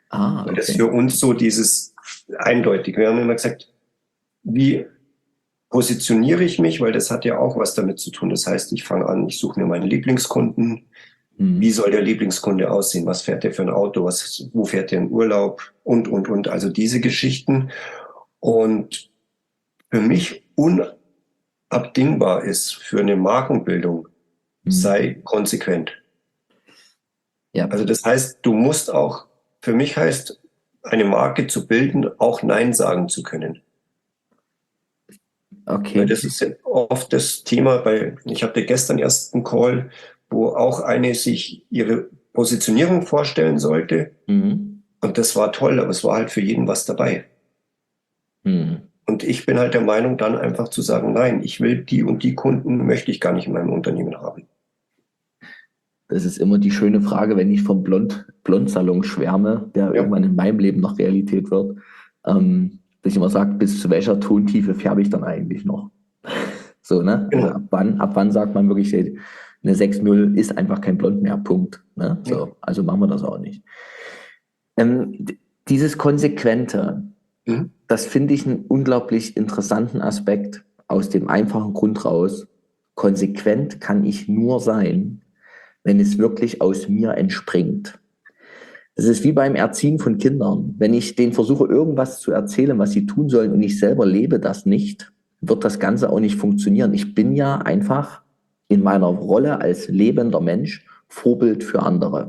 Ah, Und das ist okay. für uns so dieses eindeutig. Wir haben immer gesagt, wie positioniere ich mich, weil das hat ja auch was damit zu tun. Das heißt, ich fange an, ich suche mir meinen Lieblingskunden. Hm. Wie soll der Lieblingskunde aussehen? Was fährt der für ein Auto? Was, wo fährt der in Urlaub? Und, und, und. Also diese Geschichten. Und für mich unabdingbar ist für eine Markenbildung, Hm. sei konsequent. Ja. Also das heißt, du musst auch, für mich heißt, eine Marke zu bilden, auch Nein sagen zu können. Okay. Weil das ist ja oft das Thema, bei, ich hatte gestern erst einen Call, wo auch eine sich ihre Positionierung vorstellen sollte. Mhm. Und das war toll, aber es war halt für jeden was dabei. Mhm. Und ich bin halt der Meinung, dann einfach zu sagen, nein, ich will die und die Kunden, möchte ich gar nicht in meinem Unternehmen haben. Das ist immer die schöne Frage, wenn ich vom Blond, Blondsalon schwärme, der Ja. irgendwann in meinem Leben noch Realität wird, ähm, dass ich immer sage, bis zu welcher Tontiefe färbe ich dann eigentlich noch? So, ne? Also Genau. ab wann, ab wann sagt man wirklich, hey, eine sechs null ist einfach kein Blond mehr, Punkt. Ne? So, also machen wir das auch nicht. Ähm, d- dieses Konsequente, Mhm. das finde ich einen unglaublich interessanten Aspekt aus dem einfachen Grund raus. Konsequent kann ich nur sein, wenn es wirklich aus mir entspringt. Das ist wie beim Erziehen von Kindern. Wenn ich denen versuche, irgendwas zu erzählen, was sie tun sollen und ich selber lebe das nicht, wird das Ganze auch nicht funktionieren. Ich bin ja einfach in meiner Rolle als lebender Mensch Vorbild für andere.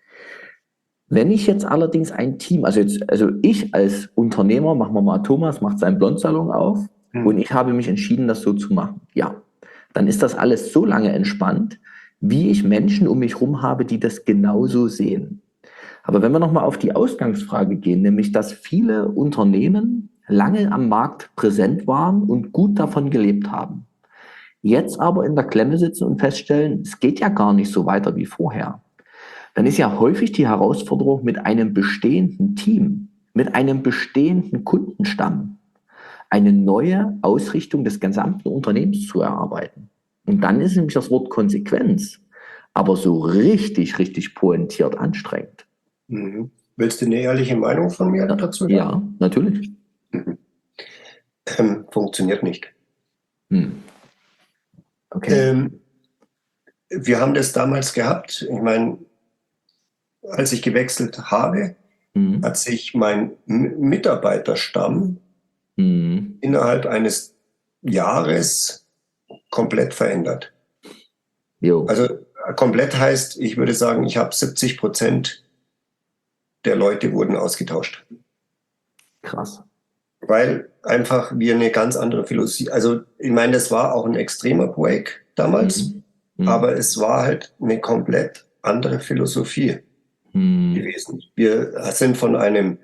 Wenn ich jetzt allerdings ein Team, also jetzt, also ich als Unternehmer, machen wir mal, Thomas macht seinen Blondsalon auf Mhm. und ich habe mich entschieden, das so zu machen. Ja, dann ist das alles so lange entspannt, wie ich Menschen um mich herum habe, die das genauso sehen. Aber wenn wir nochmal auf die Ausgangsfrage gehen, nämlich dass viele Unternehmen lange am Markt präsent waren und gut davon gelebt haben, jetzt aber in der Klemme sitzen und feststellen, es geht ja gar nicht so weiter wie vorher, dann ist ja häufig die Herausforderung mit einem bestehenden Team, mit einem bestehenden Kundenstamm, eine neue Ausrichtung des gesamten Unternehmens zu erarbeiten. Und dann ist nämlich das Wort Konsequenz aber so richtig, richtig pointiert anstrengend. Mhm. Willst du eine ehrliche Meinung von mir Ja, dazu? ja, natürlich. Mhm. Ähm, funktioniert nicht. Hm. Okay. Ähm, wir haben das damals gehabt. Ich meine, als ich gewechselt habe, Hm. hat sich mein M- Mitarbeiterstamm Hm. innerhalb eines Jahres komplett verändert. Jo. Also äh, komplett heißt, ich würde sagen, ich habe siebzig Prozent der Leute wurden ausgetauscht, Krass. weil einfach wir eine ganz andere Philosophie, also ich meine, das war auch ein extremer Break damals, Hm. Hm. aber es war halt eine komplett andere Philosophie Hm. gewesen. Wir sind von einem,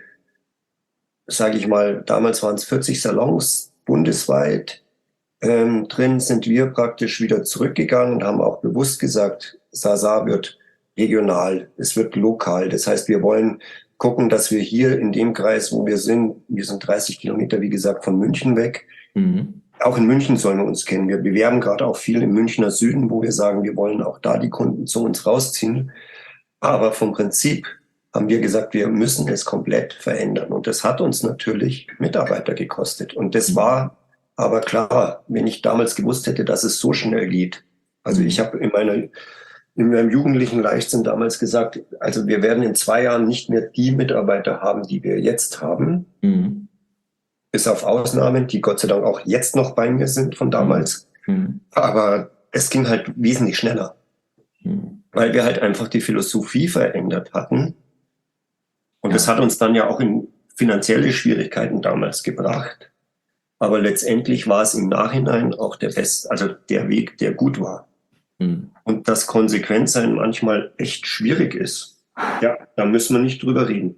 sage ich mal, damals waren es vierzig Salons bundesweit, ähm, drin sind wir praktisch wieder zurückgegangen und haben auch bewusst gesagt, Sasa wird regional, es wird lokal. Das heißt, wir wollen gucken, dass wir hier in dem Kreis, wo wir sind, wir sind dreißig Kilometer, wie gesagt, von München weg. Hm. Auch in München sollen wir uns kennen. Wir bewerben gerade auch viel im Münchner Süden, wo wir sagen, wir wollen auch da die Kunden zu uns rausziehen. Aber vom Prinzip haben wir gesagt, wir müssen es komplett verändern. Und das hat uns natürlich Mitarbeiter gekostet. Und das war aber klar, wenn ich damals gewusst hätte, dass es so schnell geht. Also ich habe in meiner, in meinem jugendlichen Leichtsinn damals gesagt, also wir werden in zwei Jahren nicht mehr die Mitarbeiter haben, die wir jetzt haben. Hm. Bis auf Ausnahmen, die Gott sei Dank auch jetzt noch bei mir sind von damals. Hm. Aber es ging halt wesentlich schneller, Hm. weil wir halt einfach die Philosophie verändert hatten. Und Ja. das hat uns dann ja auch in finanzielle Schwierigkeiten damals gebracht. Aber letztendlich war es im Nachhinein auch der best, also der Weg, der gut war. Hm. Und dass Konsequenzsein manchmal echt schwierig ist, ja, da müssen wir nicht drüber reden.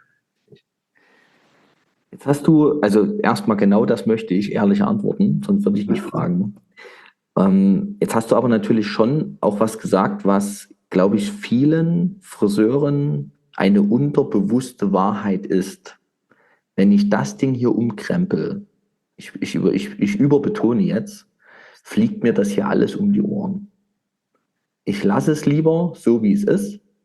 Jetzt hast du, also erstmal genau das möchte ich ehrlich antworten, sonst würde ich nicht fragen. Ähm, jetzt hast du aber natürlich schon auch was gesagt, was, glaube ich, vielen Friseuren eine unterbewusste Wahrheit ist. Wenn ich das Ding hier umkrempel, ich, ich, über, ich, ich überbetone jetzt, fliegt mir das hier alles um die Ohren. Ich lasse es lieber so, wie es ist,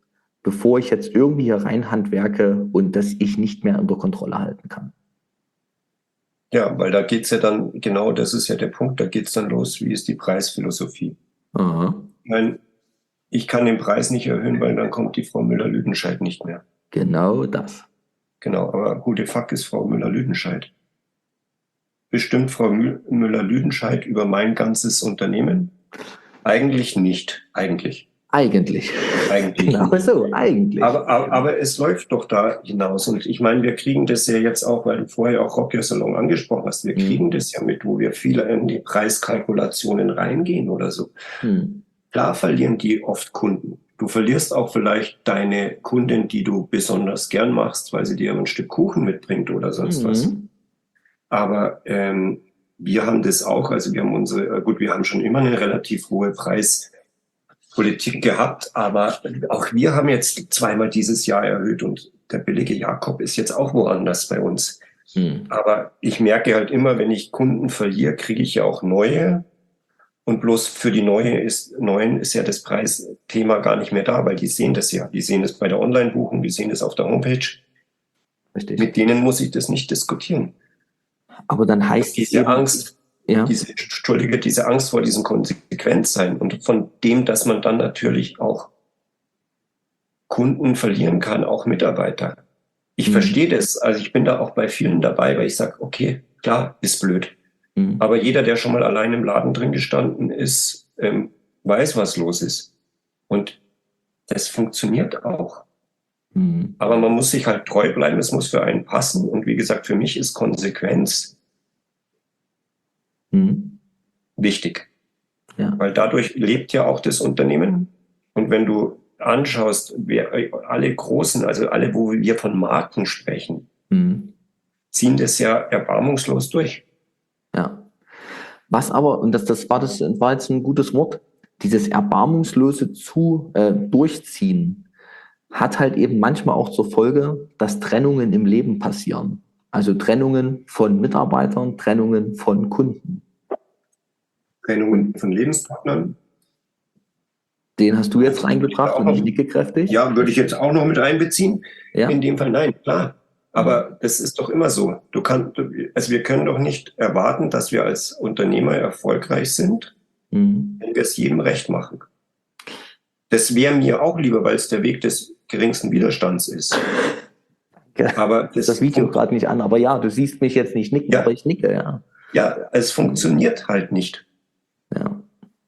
bevor ich jetzt irgendwie hier rein handwerke und das ich nicht mehr unter Kontrolle halten kann. Ja, weil da geht's ja dann, genau das ist ja der Punkt, da geht's dann los, wie ist die Preisphilosophie. Aha. Ich meine, ich kann den Preis nicht erhöhen, weil dann kommt die Frau Müller-Lüdenscheid nicht mehr. Genau das. Genau, aber who the fuck ist Frau Müller-Lüdenscheid? Bestimmt Frau Mü- Müller-Lüdenscheid über mein ganzes Unternehmen? Eigentlich nicht, eigentlich. Eigentlich. Eigentlich. Genau so, eigentlich. Aber, aber, aber es läuft doch da hinaus. Und ich meine, wir kriegen das ja jetzt auch, weil du vorher auch Rock Your Salon angesprochen hast, wir Mhm. kriegen das ja mit, wo wir viele in die Preiskalkulationen reingehen oder so. Hm. Klar verlieren die oft Kunden. Du verlierst auch vielleicht deine Kundin, die du besonders gern machst, weil sie dir ein Stück Kuchen mitbringt oder sonst was. Mhm. Aber ähm, wir haben das auch, also wir haben unsere, gut, wir haben schon immer eine relativ hohe Preispolitik gehabt, aber auch wir haben jetzt zweimal dieses Jahr erhöht und der billige Jakob ist jetzt auch woanders bei uns. Hm. Aber ich merke halt immer, wenn ich Kunden verliere, kriege ich ja auch neue. Und bloß für die neue ist, neuen ist ja das Preisthema gar nicht mehr da, weil die sehen das ja. Die sehen es bei der Online-Buchung, die sehen es auf der Homepage. Richtig. Mit denen muss ich das nicht diskutieren. Aber dann heißt es Diese eben, Angst, ja, diese, Entschuldige, diese Angst vor diesem Konsequenzsein und von dem, dass man dann natürlich auch Kunden verlieren kann, auch Mitarbeiter. Ich Mhm. verstehe das. Also ich bin da auch bei vielen dabei, weil ich sage, okay, klar, ist blöd. hm. Aber jeder, der schon mal allein im Laden drin gestanden ist, ähm, weiß, was los ist. Und das funktioniert auch. Hm. Aber man muss sich halt treu bleiben, es muss für einen passen. Und wie gesagt, für mich ist Konsequenz Hm. wichtig. Ja. Weil dadurch lebt ja auch das Unternehmen. Und wenn du anschaust, wer, alle großen, also alle, wo wir von Marken sprechen, Hm. ziehen das ja erbarmungslos durch. Ja. Was aber, und das, das war das war jetzt ein gutes Wort, dieses erbarmungslose zu, äh, Durchziehen hat halt eben manchmal auch zur Folge, dass Trennungen im Leben passieren. Also Trennungen von Mitarbeitern, Trennungen von Kunden. Trennungen von Lebenspartnern. Den hast du jetzt reingebracht Auch und noch- ich nicke kräftig. Ja, würde ich jetzt auch noch mit einbeziehen. Ja. In dem Fall nein, klar. Aber das ist doch immer so. Du kannst, also wir können doch nicht erwarten, dass wir als Unternehmer erfolgreich sind, Mhm. wenn wir es jedem recht machen. Das wäre mir auch lieber, weil es der Weg des geringsten Widerstands ist. Danke. Aber Das ist das Video gerade nicht an, aber ja, du siehst mich jetzt nicht nicken, Ja. aber ich nicke, ja. Ja, es funktioniert halt nicht. Ja.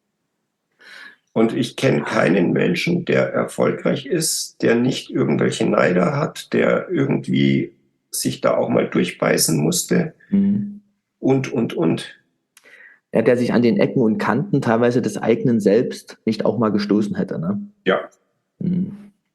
Und ich kenne keinen Menschen, der erfolgreich ist, der nicht irgendwelche Neider hat, der irgendwie sich da auch mal durchbeißen musste Mhm. und, und, und. Ja, der sich an den Ecken und Kanten teilweise des eigenen Selbst nicht auch mal gestoßen hätte, ne? Ja, Mhm.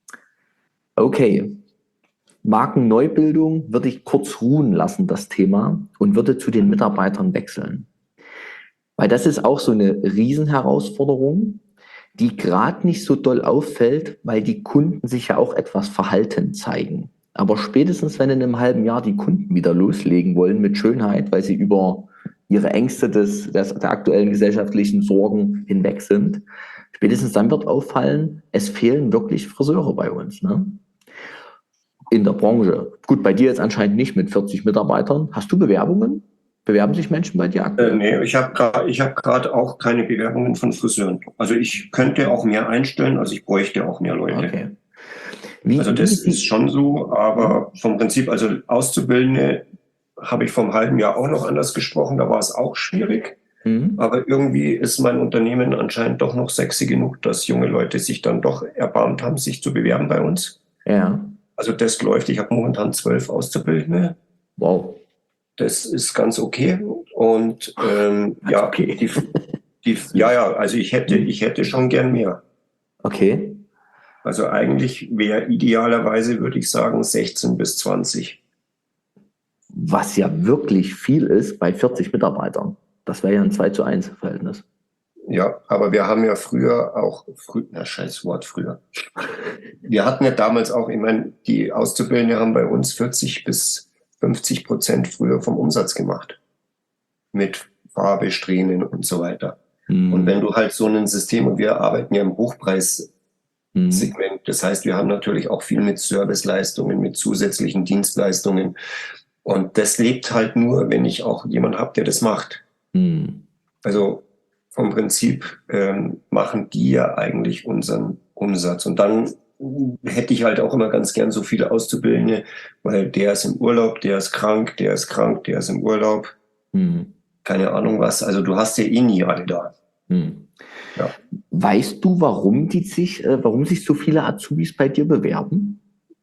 Okay. Markenneubildung würde ich kurz ruhen lassen, das Thema, und würde zu den Mitarbeitern wechseln. Weil das ist auch so eine Riesenherausforderung, die gerade nicht so doll auffällt, weil die Kunden sich ja auch etwas verhalten zeigen. Aber spätestens, wenn in einem halben Jahr die Kunden wieder loslegen wollen mit Schönheit, weil sie über ihre Ängste des, des, der aktuellen gesellschaftlichen Sorgen hinweg sind, spätestens dann wird auffallen, es fehlen wirklich Friseure bei uns, ne? In der Branche. Gut, bei dir jetzt anscheinend nicht mit vierzig Mitarbeitern. Hast du Bewerbungen? Bewerben sich Menschen bei dir äh, aktuell? nee, ich habe gerade ich hab grad auch keine Bewerbungen von Friseuren. Also ich könnte auch mehr einstellen, also ich bräuchte auch mehr Leute. Okay. Wie, Also das wie, ist schon so, aber vom Prinzip, also Auszubildende habe ich vor einem halben Jahr auch noch anders gesprochen, da war es auch schwierig. Mhm. Aber irgendwie ist mein Unternehmen anscheinend doch noch sexy genug, dass junge Leute sich dann doch erbarmt haben, sich zu bewerben bei uns. Ja, Also das läuft, ich habe momentan zwölf Auszubildende. wow. Das ist ganz okay. Und ähm, Ganz ja, okay. die, die, ja, ja, also ich hätte, ich hätte schon gern mehr. Okay. Also eigentlich wäre idealerweise, würde ich sagen, sechzehn bis zwanzig. Was ja wirklich viel ist bei vierzig Mitarbeitern. Das wäre ja ein zwei zu eins Verhältnis. Ja, aber wir haben ja früher auch, frü na scheiß Wort, früher. Wir hatten ja damals auch, ich meine, die Auszubildenden haben bei uns vierzig bis fünfzig Prozent früher vom Umsatz gemacht. Mit Farbe, Strähnen und so weiter. Mhm. Und wenn du halt so ein System, und wir arbeiten ja im Hochpreis Mhm. Das heißt, wir haben natürlich auch viel mit Serviceleistungen, mit zusätzlichen Dienstleistungen. Und das lebt halt nur, wenn ich auch jemanden habe, der das macht. Mhm. Also vom Prinzip ähm, machen die ja eigentlich unseren Umsatz. Und dann hätte ich halt auch immer ganz gern so viele Auszubildende, weil der ist im Urlaub, der ist krank, der ist krank, der ist im Urlaub. Mhm. Keine Ahnung was. Also du hast ja eh nie alle da. Mhm. Ja. Weißt du, warum die sich, äh, warum sich so viele Azubis bei dir bewerben?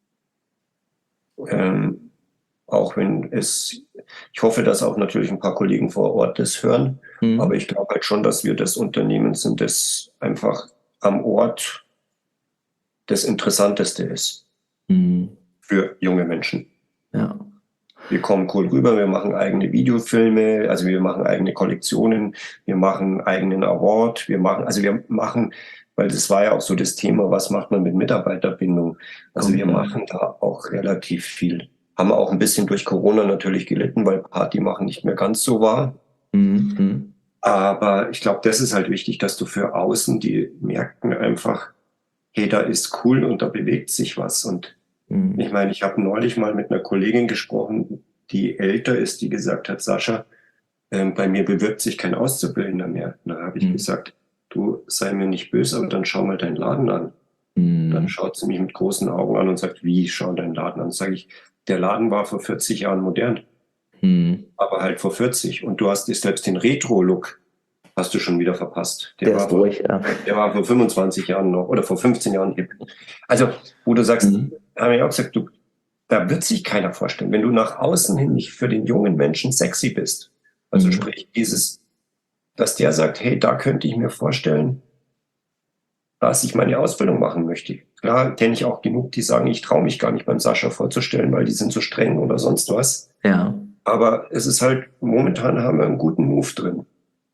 Ähm, auch wenn es, ich hoffe, dass auch natürlich ein paar Kollegen vor Ort das hören, Mhm. aber ich glaube halt schon, dass wir das Unternehmen sind, das einfach am Ort das Interessanteste ist Mhm. für junge Menschen. Ja. Wir kommen cool rüber, wir machen eigene Videofilme, also wir machen eigene Kollektionen, wir machen eigenen Award, wir machen, also wir machen, weil das war ja auch so das Thema, was macht man mit Mitarbeiterbindung? Also wir machen da auch relativ viel. Haben auch ein bisschen durch Corona natürlich gelitten, weil Party machen nicht mehr ganz so war. Mhm. Aber ich glaube, das ist halt wichtig, dass du für außen, die merken einfach, hey, da ist cool und da bewegt sich was. Und Mhm. ich meine, ich habe neulich mal mit einer Kollegin gesprochen, die älter ist, die gesagt hat, Sascha, ähm, bei mir bewirbt sich kein Auszubildender mehr. Da habe ich Mhm. gesagt, du sei mir nicht böse, aber dann schau mal deinen Laden an. Mhm. Dann schaut sie mich mit großen Augen an und sagt, wie, schau deinen Laden an? Sage ich, der Laden war vor vierzig Jahren modern, Mhm. aber halt vor vierzig. Und du hast dir selbst den Retro-Look hast du schon wieder verpasst. Der, Der war ist vor, durch, ja. der war vor fünfundzwanzig Jahren noch oder vor fünfzehn Jahren hip. Also, wo du sagst, Mhm. habe ich auch gesagt, du, da wird sich keiner vorstellen. Wenn du nach außen hin nicht für den jungen Menschen sexy bist, also Mhm. sprich dieses, dass der sagt, hey, da könnte ich mir vorstellen, dass ich meine Ausbildung machen möchte. Klar, kenne ich auch genug, die sagen, ich traue mich gar nicht beim Sascha vorzustellen, weil die sind so streng oder sonst was. Ja. Aber es ist halt, momentan haben wir einen guten Move drin.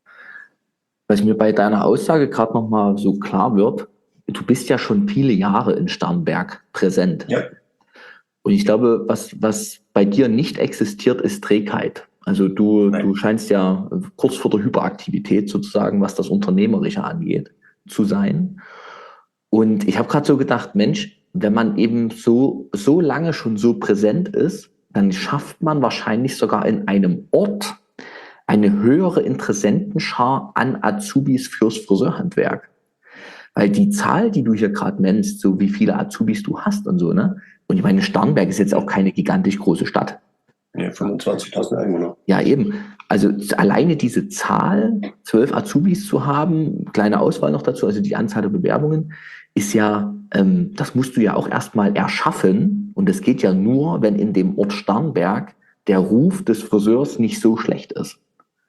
Was mir bei deiner Aussage gerade nochmal so klar wird, du bist ja schon viele Jahre in Starnberg präsent. Ja. Und ich glaube, was, was bei dir nicht existiert, ist Trägheit. Also du, Nein. du scheinst ja kurz vor der Hyperaktivität sozusagen, was das Unternehmerische angeht, zu sein. Und ich habe gerade so gedacht, Mensch, wenn man eben so, so lange schon so präsent ist, dann schafft man wahrscheinlich sogar in einem Ort eine höhere Interessentenschar an Azubis fürs Friseurhandwerk. Weil die Zahl, die du hier gerade nennst, so wie viele Azubis du hast und so, ne? Und ich meine, Starnberg ist jetzt auch keine gigantisch große Stadt. Ja, fünfundzwanzigtausend Einwohner. Ja, eben. Also alleine diese Zahl, zwölf Azubis zu haben, kleine Auswahl noch dazu, also die Anzahl der Bewerbungen, ist ja, ähm, das musst du ja auch erstmal erschaffen. Und das geht ja nur, wenn in dem Ort Starnberg der Ruf des Friseurs nicht so schlecht ist.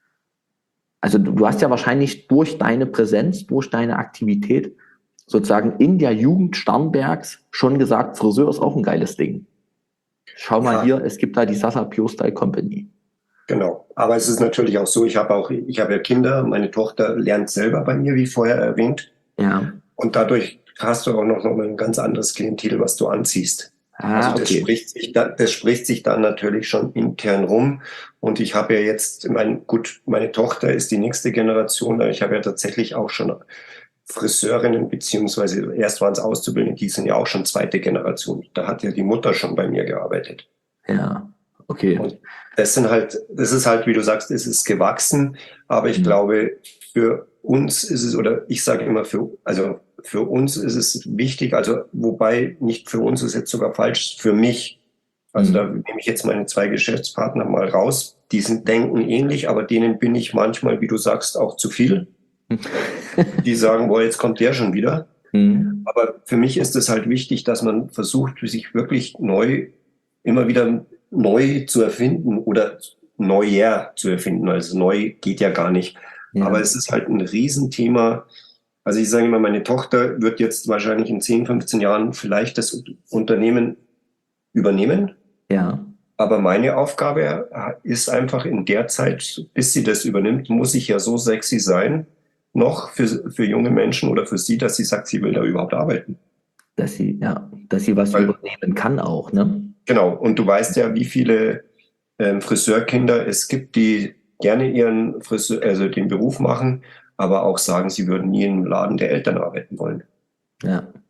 Also du, du hast ja wahrscheinlich durch deine Präsenz, durch deine Aktivität sozusagen in der Jugend Starnbergs schon gesagt, Friseur ist auch ein geiles Ding. Schau mal Ja. hier, es gibt da die Sasa Pure Style Company. Genau. Aber es ist natürlich auch so, ich habe auch, ich habe ja Kinder, meine Tochter lernt selber bei mir, wie vorher erwähnt. Ja. Und dadurch hast du auch noch, noch ein ganz anderes Klientel, was du anziehst. Ah, also das, okay. spricht sich da, das spricht sich dann natürlich schon intern rum. Und ich habe ja jetzt, mein, gut, meine Tochter ist die nächste Generation, aber ich habe ja tatsächlich auch schon Friseurinnen, beziehungsweise erst waren es Auszubildende, die sind ja auch schon zweite Generation. Da hat ja die Mutter schon bei mir gearbeitet. Ja, okay. Und das sind halt, das ist halt, wie du sagst, es ist gewachsen, aber ich Mhm. glaube, für uns ist es, oder ich sage immer für, also für uns ist es wichtig, also wobei nicht für uns ist jetzt sogar falsch, für mich. Also Mhm. da nehme ich jetzt meine zwei Geschäftspartner mal raus. Die sind, denken ähnlich, aber denen bin ich manchmal, wie du sagst, auch zu viel. Die sagen, boah, jetzt kommt der schon wieder. Mhm. Aber für mich ist es halt wichtig, dass man versucht, sich wirklich neu, immer wieder neu zu erfinden oder neuer zu erfinden. Also neu geht ja gar nicht. Ja. Aber es ist halt ein Riesenthema. Also ich sage immer, meine Tochter wird jetzt wahrscheinlich in zehn, fünfzehn Jahren vielleicht das Unternehmen übernehmen. Ja. Aber meine Aufgabe ist einfach in der Zeit, bis sie das übernimmt, muss ich ja so sexy sein, noch für, für junge Menschen oder für sie, dass sie sagt, sie will da überhaupt arbeiten. Dass sie, ja, dass sie was Weil- übernehmen kann auch, ne? Genau. Und du weißt ja, wie viele ähm, Friseurkinder es gibt, die gerne ihren Friseur, also den Beruf machen, aber auch sagen, sie würden nie im Laden der Eltern arbeiten wollen. Ja.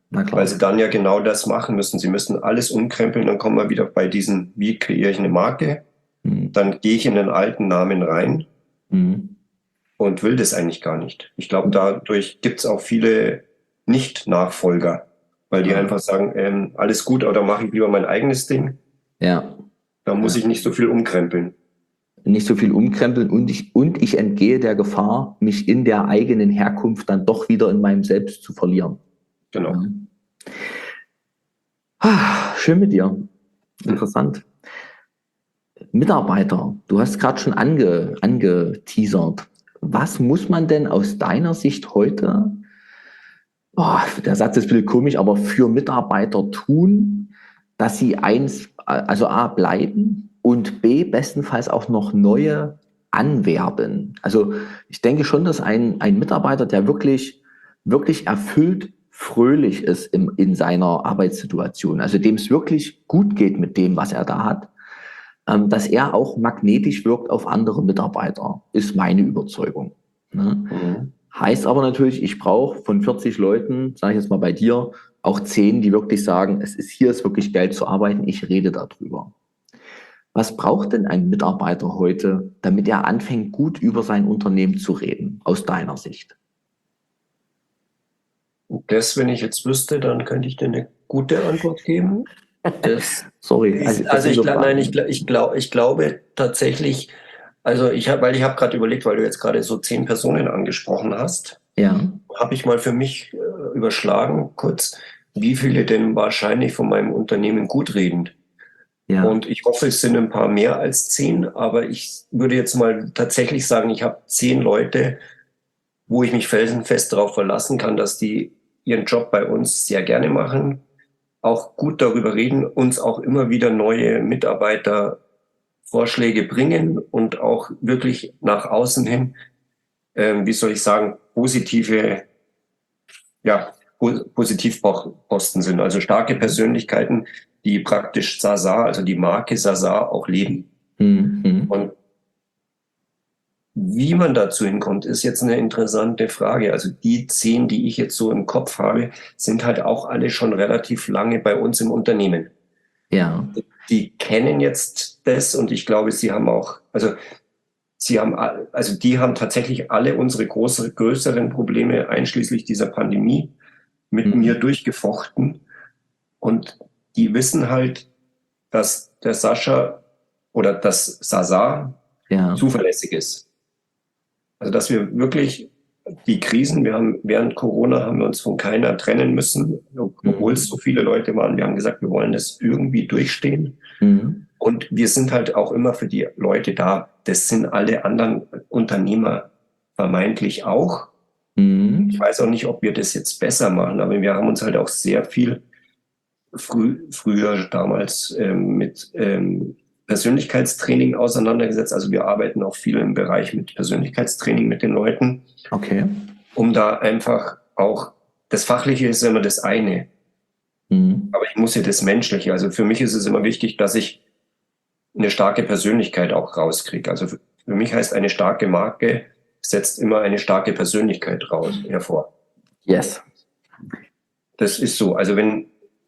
Na klar. Weil sie dann ja genau das machen müssen. Sie müssen alles umkrempeln, dann kommen wir wieder bei diesen, wie kreiere ich eine Marke? Mhm. Dann gehe ich in den alten Namen rein Mhm. und will das eigentlich gar nicht. Ich glaube, dadurch gibt es auch viele Nicht-Nachfolger, weil die Ja. einfach sagen, ähm, alles gut, oder mache ich lieber mein eigenes Ding. Ja. Da muss Ja. ich nicht so viel umkrempeln. Nicht so viel umkrempeln und ich, und ich entgehe der Gefahr, mich in der eigenen Herkunft dann doch wieder in meinem Selbst zu verlieren. Genau. Ja. Ah, schön mit dir. Interessant. Mitarbeiter, du hast gerade schon ange, angeteasert. Was muss man denn aus deiner Sicht heute, oh, der Satz ist ein bisschen komisch, aber für Mitarbeiter tun, dass sie eins, also A, bleiben und B, bestenfalls auch noch neue anwerben? Also ich denke schon, dass ein, ein Mitarbeiter, der wirklich, wirklich erfüllt, fröhlich ist im, in seiner Arbeitssituation, also dem es wirklich gut geht mit dem, was er da hat, ähm, dass er auch magnetisch wirkt auf andere Mitarbeiter, ist meine Überzeugung. Ne? Mhm. Heißt aber natürlich, ich brauche von vierzig Leuten, sage ich jetzt mal bei dir, auch zehn, die wirklich sagen, es ist hier ist wirklich geil zu arbeiten, ich rede darüber. Was braucht denn ein Mitarbeiter heute, damit er anfängt, gut über sein Unternehmen zu reden, aus deiner Sicht? Das, wenn ich jetzt wüsste, dann könnte ich dir eine gute Antwort geben. Das Sorry. ist, das also sind ich so glaube, Fragen. nein, ich, gl- ich, glaub, ich glaube tatsächlich, also ich habe, weil ich habe gerade überlegt, weil du jetzt gerade so zehn Personen angesprochen hast, Ja, habe ich mal für mich äh, überschlagen, kurz, wie viele denn wahrscheinlich von meinem Unternehmen gut reden. ja. Und ich hoffe, es sind ein paar mehr als zehn, aber ich würde jetzt mal tatsächlich sagen, ich habe zehn Leute, wo ich mich felsenfest darauf verlassen kann, dass die ihren Job bei uns sehr gerne machen, auch gut darüber reden, uns auch immer wieder neue Mitarbeitervorschläge bringen und auch wirklich nach außen hin, ähm, wie soll ich sagen, positive, ja, po- Positivposten sind. Also starke Persönlichkeiten, die praktisch Sasa, also die Marke Sasa auch leben. Mhm. Und wie man dazu hinkommt, ist jetzt eine interessante Frage. Also die zehn, die ich jetzt so im Kopf habe, sind halt auch alle schon relativ lange bei uns im Unternehmen. Ja. Die kennen jetzt das und ich glaube, sie haben auch, also sie haben, also die haben tatsächlich alle unsere große, größeren Probleme, einschließlich dieser Pandemie, mit Mhm. mir durchgefochten. Und die wissen halt, dass der Sascha oder dass Sasa Ja. zuverlässig ist. Also, dass wir wirklich die Krisen, wir haben während Corona haben wir uns von keiner trennen müssen, obwohl es so viele Leute waren. Wir haben gesagt, wir wollen das irgendwie durchstehen. Mhm. Und wir sind halt auch immer für die Leute da. Das sind alle anderen Unternehmer vermeintlich auch. Mhm. Ich weiß auch nicht, ob wir das jetzt besser machen, aber wir haben uns halt auch sehr viel früh, früher damals ähm, mit ähm, Persönlichkeitstraining auseinandergesetzt. Also wir arbeiten auch viel im Bereich mit Persönlichkeitstraining mit den Leuten, Okay. um da einfach auch, das Fachliche ist immer das eine, Mhm. aber ich muss ja das Menschliche. Also für mich ist es immer wichtig, dass ich eine starke Persönlichkeit auch rauskriege. Also für, für mich heißt eine starke Marke setzt immer eine starke Persönlichkeit raus, hervor. Yes. Das ist so. Also wenn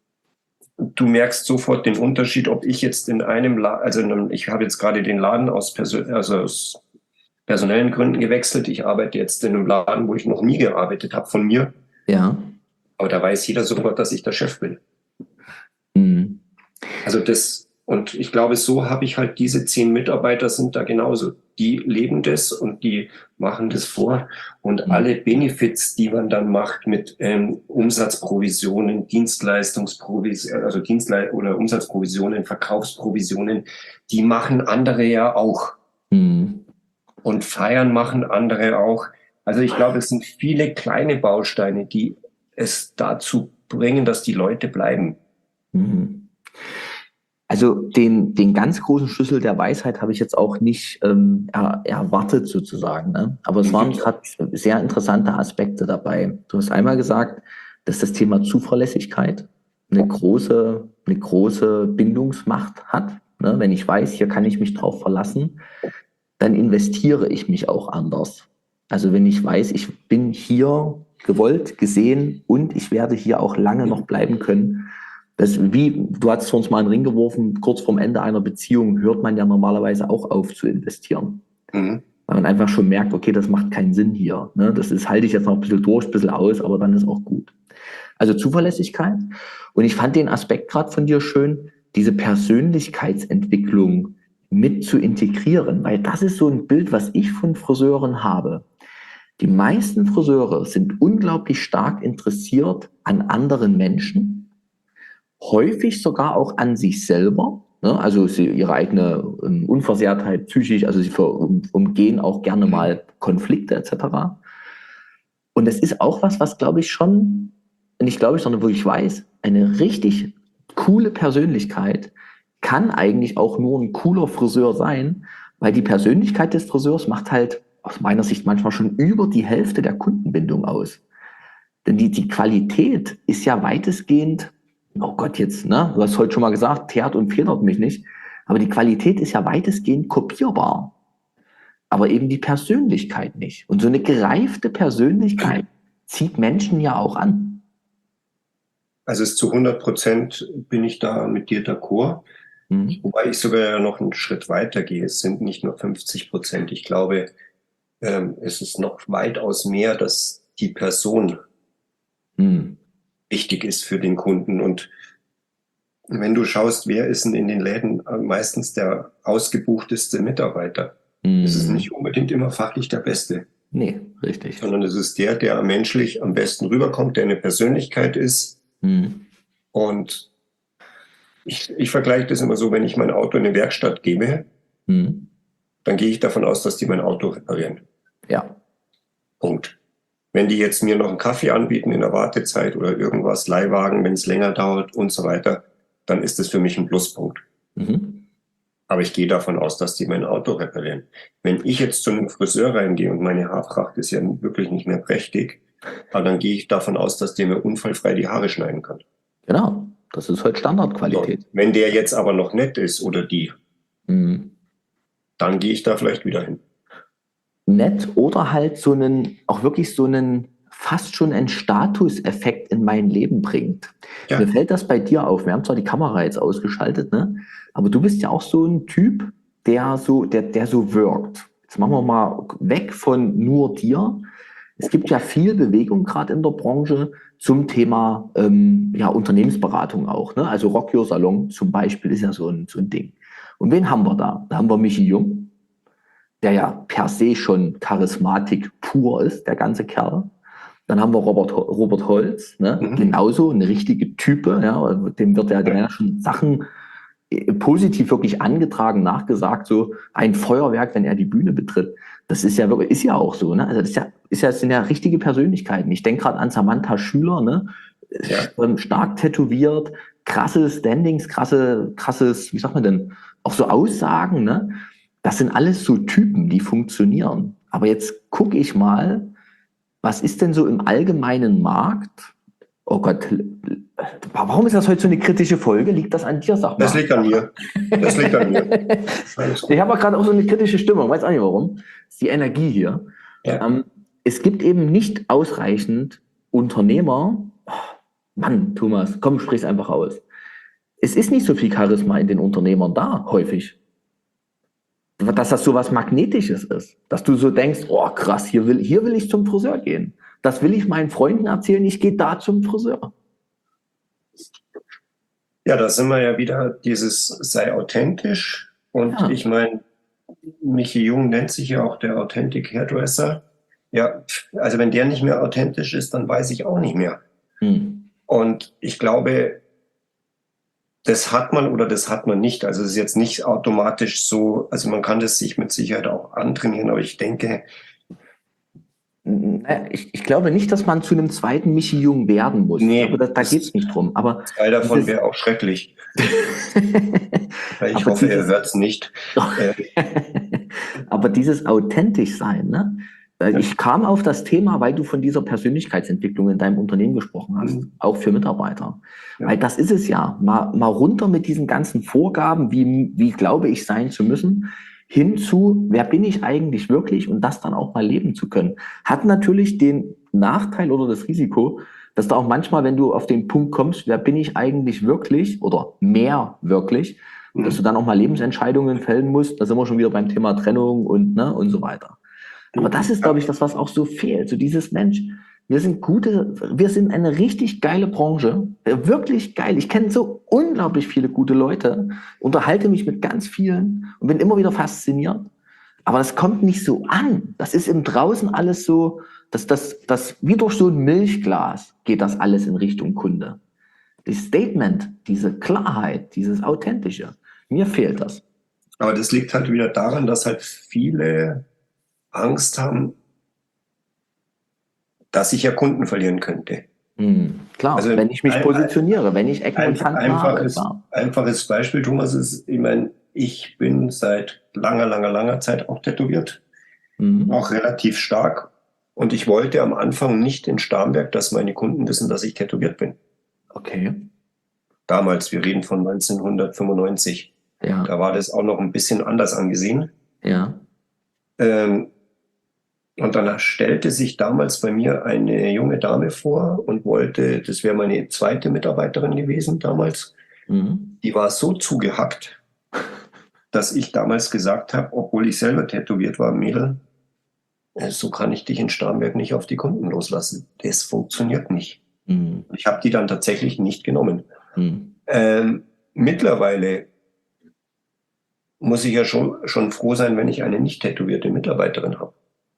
du merkst sofort den Unterschied, ob ich jetzt in einem Laden, also in einem, ich habe jetzt gerade den Laden aus, Perso also aus personellen Gründen gewechselt. Ich arbeite jetzt in einem Laden, wo ich noch nie gearbeitet habe von mir. Ja. Aber da weiß jeder sofort, dass ich der Chef bin. Mhm. Also das, und ich glaube, so habe ich halt diese zehn Mitarbeiter sind da genauso. Die leben das und die machen das vor. Und Mhm. alle Benefits, die man dann macht mit ähm, Umsatzprovisionen, Dienstleistungsprovisionen, also Dienstle- oder Umsatzprovisionen, Verkaufsprovisionen, die machen andere ja auch. Mhm. Und feiern machen andere auch. Also ich glaube, es sind viele kleine Bausteine, die es dazu bringen, dass die Leute bleiben. Mhm. Also den, den ganz großen Schlüssel der Weisheit habe ich jetzt auch nicht ähm, er, erwartet sozusagen. Ne? Aber es waren gerade sehr interessante Aspekte dabei. Du hast einmal gesagt, dass das Thema Zuverlässigkeit eine große, eine große Bindungsmacht hat. Ne? Wenn ich weiß, hier kann ich mich drauf verlassen, dann investiere ich mich auch anders. Also wenn ich weiß, ich bin hier gewollt, gesehen und ich werde hier auch lange noch bleiben können. Das, wie, du hast uns mal einen Ring geworfen, kurz vorm Ende einer Beziehung hört man ja normalerweise auch auf zu investieren. Mhm. Weil man einfach schon merkt, okay, das macht keinen Sinn hier. Ne? Das ist, halte ich jetzt noch ein bisschen durch, ein bisschen aus, aber dann ist auch gut. Also Zuverlässigkeit. Und ich fand den Aspekt gerade von dir schön, diese Persönlichkeitsentwicklung mit zu integrieren, weil das ist so ein Bild, was ich von Friseuren habe. Die meisten Friseure sind unglaublich stark interessiert an anderen Menschen, häufig sogar auch an sich selber, ne? Also sie, ihre eigene um, Unversehrtheit psychisch, also sie um, umgehen auch gerne mal Konflikte et cetera. Und das ist auch was, was glaube ich schon, nicht glaube ich, sondern wirklich weiß, eine richtig coole Persönlichkeit kann eigentlich auch nur ein cooler Friseur sein, weil die Persönlichkeit des Friseurs macht halt aus meiner Sicht manchmal schon über die Hälfte der Kundenbindung aus. Denn die, die Qualität ist ja weitestgehend, oh Gott jetzt, ne, du hast heute schon mal gesagt, teert und federt mich nicht, aber die Qualität ist ja weitestgehend kopierbar. Aber eben die Persönlichkeit nicht. Und so eine gereifte Persönlichkeit zieht Menschen ja auch an. Also es zu hundert Prozent bin ich da mit dir d'accord. Mhm. Wobei ich sogar noch einen Schritt weiter gehe. Es sind nicht nur fünfzig Prozent. Ich glaube, ähm, es ist noch weitaus mehr, dass die Person mhm. wichtig ist für den Kunden. Und wenn du schaust, wer ist denn in den Läden meistens der ausgebuchteste Mitarbeiter? Mhm. Es ist nicht unbedingt immer fachlich der Beste. Nee, richtig. Sondern es ist der, der menschlich am besten rüberkommt, der eine Persönlichkeit ist. Mhm. Und ich, ich vergleiche das immer so, wenn ich mein Auto in eine Werkstatt gebe, mhm. dann gehe ich davon aus, dass die mein Auto reparieren. Ja. Punkt. Wenn die jetzt mir noch einen Kaffee anbieten in der Wartezeit oder irgendwas, Leihwagen, wenn es länger dauert und so weiter, dann ist das für mich ein Pluspunkt. Mhm. Aber ich gehe davon aus, dass die mein Auto reparieren. Wenn ich jetzt zu einem Friseur reingehe und meine Haarpracht ist ja wirklich nicht mehr prächtig, dann gehe ich davon aus, dass der mir unfallfrei die Haare schneiden kann. Genau, das ist halt Standardqualität. So, wenn der jetzt aber noch nett ist oder die, mhm. dann gehe ich da vielleicht wieder hin. Nett oder halt so einen, auch wirklich so einen, fast schon einen Statuseffekt in mein Leben bringt. Ja. Mir fällt das bei dir auf. Wir haben zwar die Kamera jetzt ausgeschaltet, ne? Aber du bist ja auch so ein Typ, der so, der, der so wirkt. Jetzt machen wir mal weg von nur dir. Es gibt ja viel Bewegung gerade in der Branche zum Thema ähm, ja, Unternehmensberatung auch. Ne? Also Rock Your Salon zum Beispiel ist ja so ein, so ein Ding. Und wen haben wir da? Da haben wir Michi Jung, der ja per se schon Charismatik pur ist, der ganze Kerl. Dann haben wir Robert, Robert Holz, ne? Mhm. Genauso eine richtige Type. Ja? Dem wird ja, der ja schon Sachen positiv wirklich angetragen, nachgesagt, so ein Feuerwerk, wenn er die Bühne betritt. Das ist ja wirklich, ist ja auch so, ne? Also das ist ja, ist ja, das sind ja richtige Persönlichkeiten. Ich denke gerade an Samantha Schüler, ne? Ja. Stark tätowiert, krasse Standings, krasse, krasses, wie sagt man denn, auch so Aussagen, ne? Das sind alles so Typen, die funktionieren. Aber jetzt gucke ich mal, was ist denn so im allgemeinen Markt? Oh Gott, warum ist das heute so eine kritische Folge? Liegt das an dir, sag mal? Das liegt an mir. Das liegt an mir. Ich habe auch gerade auch so eine kritische Stimmung, weiß auch nicht warum. Das ist die Energie hier. Ja. Ähm, es gibt eben nicht ausreichend Unternehmer. Oh, Mann, Thomas, komm, sprich's einfach aus. Es ist nicht so viel Charisma in den Unternehmern da, häufig. Dass das so was Magnetisches ist. Dass du so denkst, oh krass, hier will, hier will ich zum Friseur gehen. Das will ich meinen Freunden erzählen, ich gehe da zum Friseur. Ja, da sind wir ja wieder dieses sei authentisch. Und ja. Ich meine, Michi Jung nennt sich ja auch der Authentic Hairdresser. Ja, also wenn der nicht mehr authentisch ist, dann weiß ich auch nicht mehr. Hm. Und ich glaube, das hat man oder das hat man nicht. Also es ist jetzt nicht automatisch so, also man kann das sich mit Sicherheit auch antrainieren, aber ich denke, Ich, ich glaube nicht, dass man zu einem zweiten Michi Jung werden muss. Nee, aber da, da geht es nicht drum. Aber Teil davon wäre auch schrecklich. Ich hoffe, er hört es nicht. Aber dieses authentisch sein, ne? Ich kam auf das Thema, weil du von dieser Persönlichkeitsentwicklung in deinem Unternehmen gesprochen hast, mhm. auch für Mitarbeiter. Ja. Weil das ist es ja. Mal, mal runter mit diesen ganzen Vorgaben, wie, wie glaube ich sein zu müssen, hin zu, wer bin ich eigentlich wirklich und das dann auch mal leben zu können. Hat natürlich den Nachteil oder das Risiko, dass da auch manchmal, wenn du auf den Punkt kommst, wer bin ich eigentlich wirklich oder mehr wirklich, mhm. dass du dann auch mal Lebensentscheidungen fällen musst. Da sind wir schon wieder beim Thema Trennung und, ne, und so weiter. Aber das ist, glaube ich, das, was auch so fehlt. So dieses Mensch, wir sind gute, wir sind eine richtig geile Branche, wirklich geil. Ich kenne so unglaublich viele gute Leute, unterhalte mich mit ganz vielen und bin immer wieder fasziniert. Aber das kommt nicht so an. Das ist im Draußen alles so, dass das, das wie durch so ein Milchglas geht das alles in Richtung Kunde. Das Statement, diese Klarheit, dieses Authentische, mir fehlt das. Aber das liegt halt wieder daran, dass halt viele Angst haben, dass ich ja Kunden verlieren könnte. Hm, klar, also wenn ich mich ein, positioniere, wenn ich Ecken ein, und Kanten einfaches, habe. Einfaches Beispiel, Thomas, ist, ich meine, ich bin seit langer, langer, langer Zeit auch tätowiert. Mhm. Auch relativ stark. Und ich wollte am Anfang nicht in Starnberg, dass meine Kunden wissen, dass ich tätowiert bin. Okay. Damals, wir reden von neunzehnhundertfünfundneunzig. Ja. Da war das auch noch ein bisschen anders angesehen. Ja. Ähm, Und dann stellte sich damals bei mir eine junge Dame vor und wollte, das wäre meine zweite Mitarbeiterin gewesen damals, mhm. die war so zugehackt, dass ich damals gesagt habe, obwohl ich selber tätowiert war, Mädel, so kann ich dich in Starnberg nicht auf die Kunden loslassen. Das funktioniert nicht. Mhm. Ich habe die dann tatsächlich nicht genommen. Mhm. Ähm, mittlerweile muss ich ja schon, schon froh sein, wenn ich eine nicht tätowierte Mitarbeiterin habe.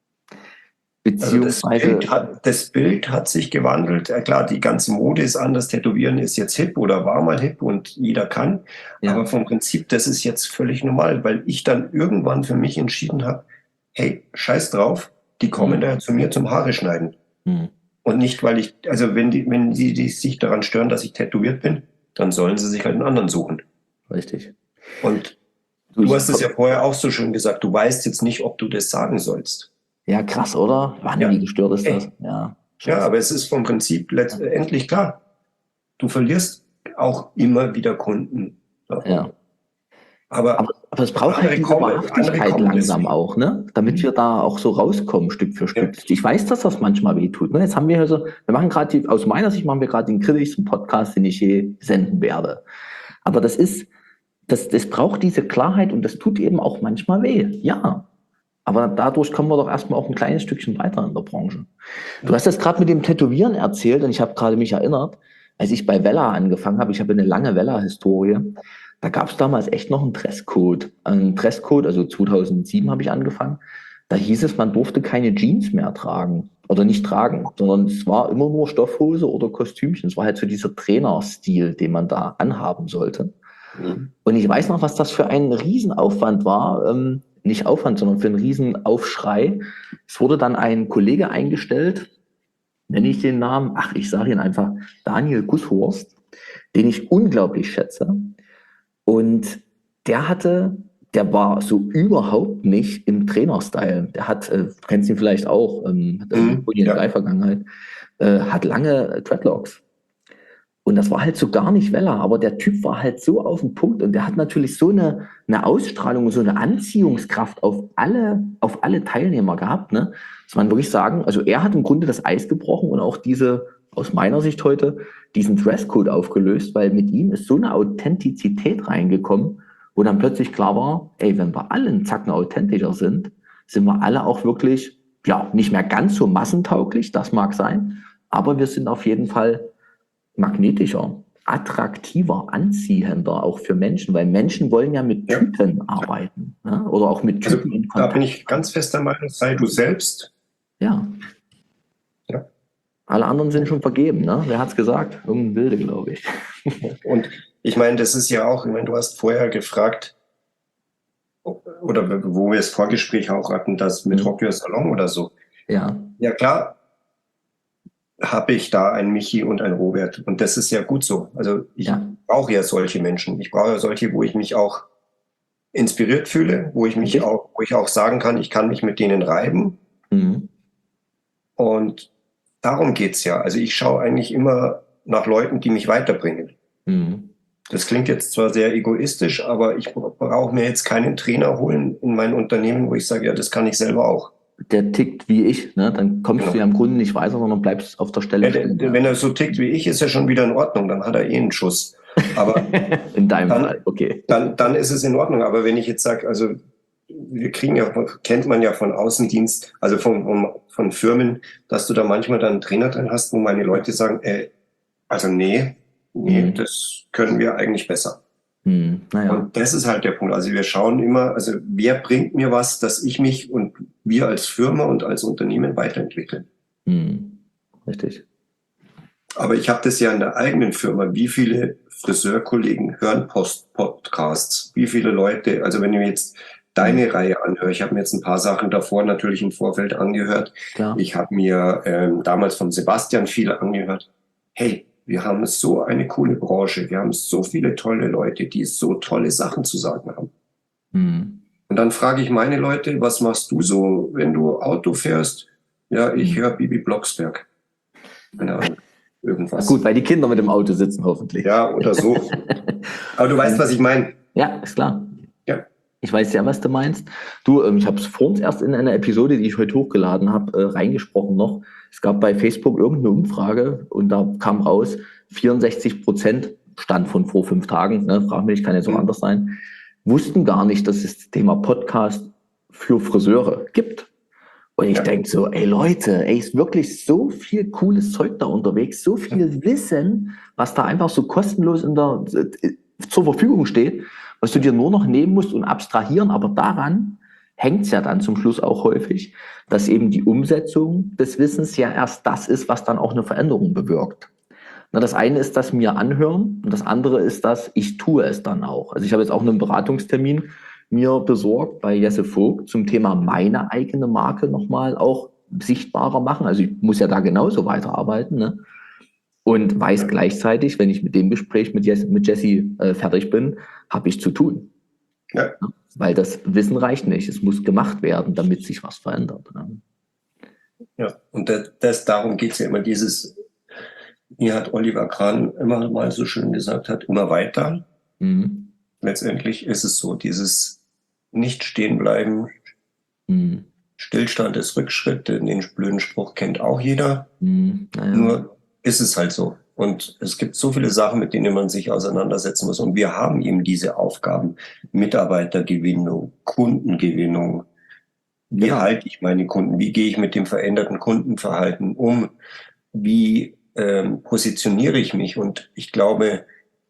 Also das Bild, hat, das Bild hat sich gewandelt. Ja, klar, die ganze Mode ist anders. Tätowieren ist jetzt hip oder war mal hip und jeder kann. Ja. Aber vom Prinzip, das ist jetzt völlig normal, weil ich dann irgendwann für mich entschieden habe, hey, scheiß drauf, die kommen mhm. daher zu mir zum Haare schneiden. Mhm. Und nicht, weil ich, also wenn die, wenn die, die sich daran stören, dass ich tätowiert bin, dann sollen sie sich halt einen anderen suchen. Richtig. Und du, du hast es ja vorher auch so schön gesagt, du weißt jetzt nicht, ob du das sagen sollst. Ja, krass, oder? Wann, ja. Wie gestört ist das? Ja, ja, aber es ist vom Prinzip letztendlich klar. Du verlierst auch immer wieder Kunden. Ja. Aber, aber, aber es braucht halt diese Wahrhaftigkeit langsam auch, ne? Damit mhm. wir da auch so rauskommen, Stück für Stück. Ja. Ich weiß, dass das manchmal wehtut. Ne? Jetzt haben wir also, wir machen gerade, aus meiner Sicht machen wir gerade den kritischsten Podcast, den ich je senden werde. Aber das ist, das, das braucht diese Klarheit und das tut eben auch manchmal weh. Ja. Aber dadurch kommen wir doch erstmal auch ein kleines Stückchen weiter in der Branche. Du hast das gerade mit dem Tätowieren erzählt und ich habe gerade mich erinnert, als ich bei Wella angefangen habe, ich habe eine lange Wella-Historie, da gab es damals echt noch einen Dresscode. Ein Dresscode, also zweitausendsieben habe ich angefangen, da hieß es, man durfte keine Jeans mehr tragen oder nicht tragen, sondern es war immer nur Stoffhose oder Kostümchen. Es war halt so dieser Trainerstil, den man da anhaben sollte. Mhm. Und ich weiß noch, was das für ein Riesenaufwand war, ähm, nicht Aufwand, sondern für einen riesen Aufschrei. Es wurde dann ein Kollege eingestellt, nenne ich den Namen, ach, ich sage ihn einfach, Daniel Gusshorst, den ich unglaublich schätze. Und der hatte, der war so überhaupt nicht im Trainerstyle. Der hat, äh, du kennst ihn vielleicht auch, ähm, hat eine mhm, ja. Vergangenheit, äh, hat lange Dreadlocks. Und das war halt so gar nicht Wella, aber der Typ war halt so auf den Punkt und der hat natürlich so eine, eine Ausstrahlung, so eine Anziehungskraft auf alle, auf alle Teilnehmer gehabt, ne? Dass man wirklich sagen, also er hat im Grunde das Eis gebrochen und auch diese, aus meiner Sicht heute, diesen Dresscode aufgelöst, weil mit ihm ist so eine Authentizität reingekommen, wo dann plötzlich klar war, ey, wenn wir alle einen Zacken authentischer sind, sind wir alle auch wirklich, ja, nicht mehr ganz so massentauglich, das mag sein, aber wir sind auf jeden Fall magnetischer, attraktiver, anziehender auch für Menschen, weil Menschen wollen ja mit Typen ja. arbeiten, ne? Oder auch mit Typen also, in Kontakt. Da bin ich ganz fest der Meinung, sei du selbst. Ja. ja. Alle anderen sind schon vergeben, ne? Wer hat's gesagt? Irgendein Wilde, glaube ich. Und ich meine, das ist ja auch, ich meine, du hast vorher gefragt, oder wo wir das Vorgespräch auch hatten, das mit Rock Your Salon oder so. Ja. Ja, klar. Habe ich da einen Michi und einen Robert. Und das ist ja gut so. Also ich ja. brauche ja solche Menschen. Ich brauche ja solche, wo ich mich auch inspiriert fühle, wo ich mich okay. auch, wo ich auch sagen kann, ich kann mich mit denen reiben. Mhm. Und darum geht's ja. Also ich schaue eigentlich immer nach Leuten, die mich weiterbringen. Mhm. Das klingt jetzt zwar sehr egoistisch, aber ich brauche mir jetzt keinen Trainer holen in mein Unternehmen, wo ich sage, ja, das kann ich selber auch. Der tickt wie ich, ne? Dann kommst Genau. du ja im Grunde nicht weiter, sondern bleibst auf der Stelle Ja, der, stehen. der, wenn er so tickt wie ich, ist er schon wieder in Ordnung, dann hat er eh einen Schuss. Aber in deinem dann, Fall, okay. Dann, dann ist es in Ordnung. Aber wenn ich jetzt sage, also wir kriegen ja, kennt man ja von Außendienst, also von, von, von Firmen, dass du da manchmal dann einen Trainer drin hast, wo meine Leute sagen, äh, also nee, nee, Mhm. das können wir eigentlich besser. Hm, naja. Und das ist halt der Punkt. Also wir schauen immer, also wer bringt mir was, dass ich mich und wir als Firma und als Unternehmen weiterentwickeln. Hm, richtig. Aber ich habe das ja in der eigenen Firma. Wie viele Friseurkollegen hören Post Podcasts? Wie viele Leute, also wenn ich mir jetzt deine Mhm. Reihe anhöre, ich habe mir jetzt ein paar Sachen davor natürlich im Vorfeld angehört. Klar. Ich habe mir ähm, damals von Sebastian viel angehört. Hey, wir haben so eine coole Branche. Wir haben so viele tolle Leute, die so tolle Sachen zu sagen haben. Hm. Und dann frage ich meine Leute, was machst du so, wenn du Auto fährst? Ja, ich Hm. höre Bibi Blocksberg. Keine Ahnung, irgendwas. Gut, weil die Kinder mit dem Auto sitzen, hoffentlich. Ja, oder so. Aber du weißt, was ich meine. Ja, ist klar. Ja. Ich weiß ja, was du meinst. Du, ähm, ich habe es vorhin erst in einer Episode, die ich heute hochgeladen habe, äh, reingesprochen noch. Es gab bei Facebook irgendeine Umfrage und da kam raus, vierundsechzig Prozent, Stand von vor fünf Tagen, ne, frag mich, kann jetzt auch Mhm. anders sein, wussten gar nicht, dass es das Thema Podcast für Friseure gibt. Und ich Ja. denke so, ey Leute, ey, ist wirklich so viel cooles Zeug da unterwegs, so viel Wissen, was da einfach so kostenlos in der, äh, zur Verfügung steht, was du dir nur noch nehmen musst und abstrahieren. Aber daran hängt es ja dann zum Schluss auch häufig, dass eben die Umsetzung des Wissens ja erst das ist, was dann auch eine Veränderung bewirkt. Na, das eine ist das mir anhören und das andere ist das, ich tue es dann auch. Also ich habe jetzt auch einen Beratungstermin mir besorgt bei Jesse Vogt zum Thema meine eigene Marke nochmal auch sichtbarer machen. Also ich muss ja da genauso weiterarbeiten, ne? Und weiß gleichzeitig, wenn ich mit dem Gespräch mit Jesse, mit Jesse äh, fertig bin, habe ich zu tun. Ja. Weil das Wissen reicht nicht. Es muss gemacht werden, damit sich was verändert. Ne? Ja, und das, das darum geht's ja immer, dieses, hier hat Oliver Kahn immer mal so schön gesagt, hat immer weiter. Mhm. Letztendlich ist es so, dieses nicht stehen bleiben, Mhm. Stillstand ist Rückschritt, den blöden Spruch kennt auch jeder. Mhm. Naja. Nur ist es halt so. Und es gibt so viele Sachen, mit denen man sich auseinandersetzen muss. Und wir haben eben diese Aufgaben, Mitarbeitergewinnung, Kundengewinnung. Wie Genau. halte ich meine Kunden? Wie gehe ich mit dem veränderten Kundenverhalten um? Wie ähm, positioniere ich mich? Und ich glaube,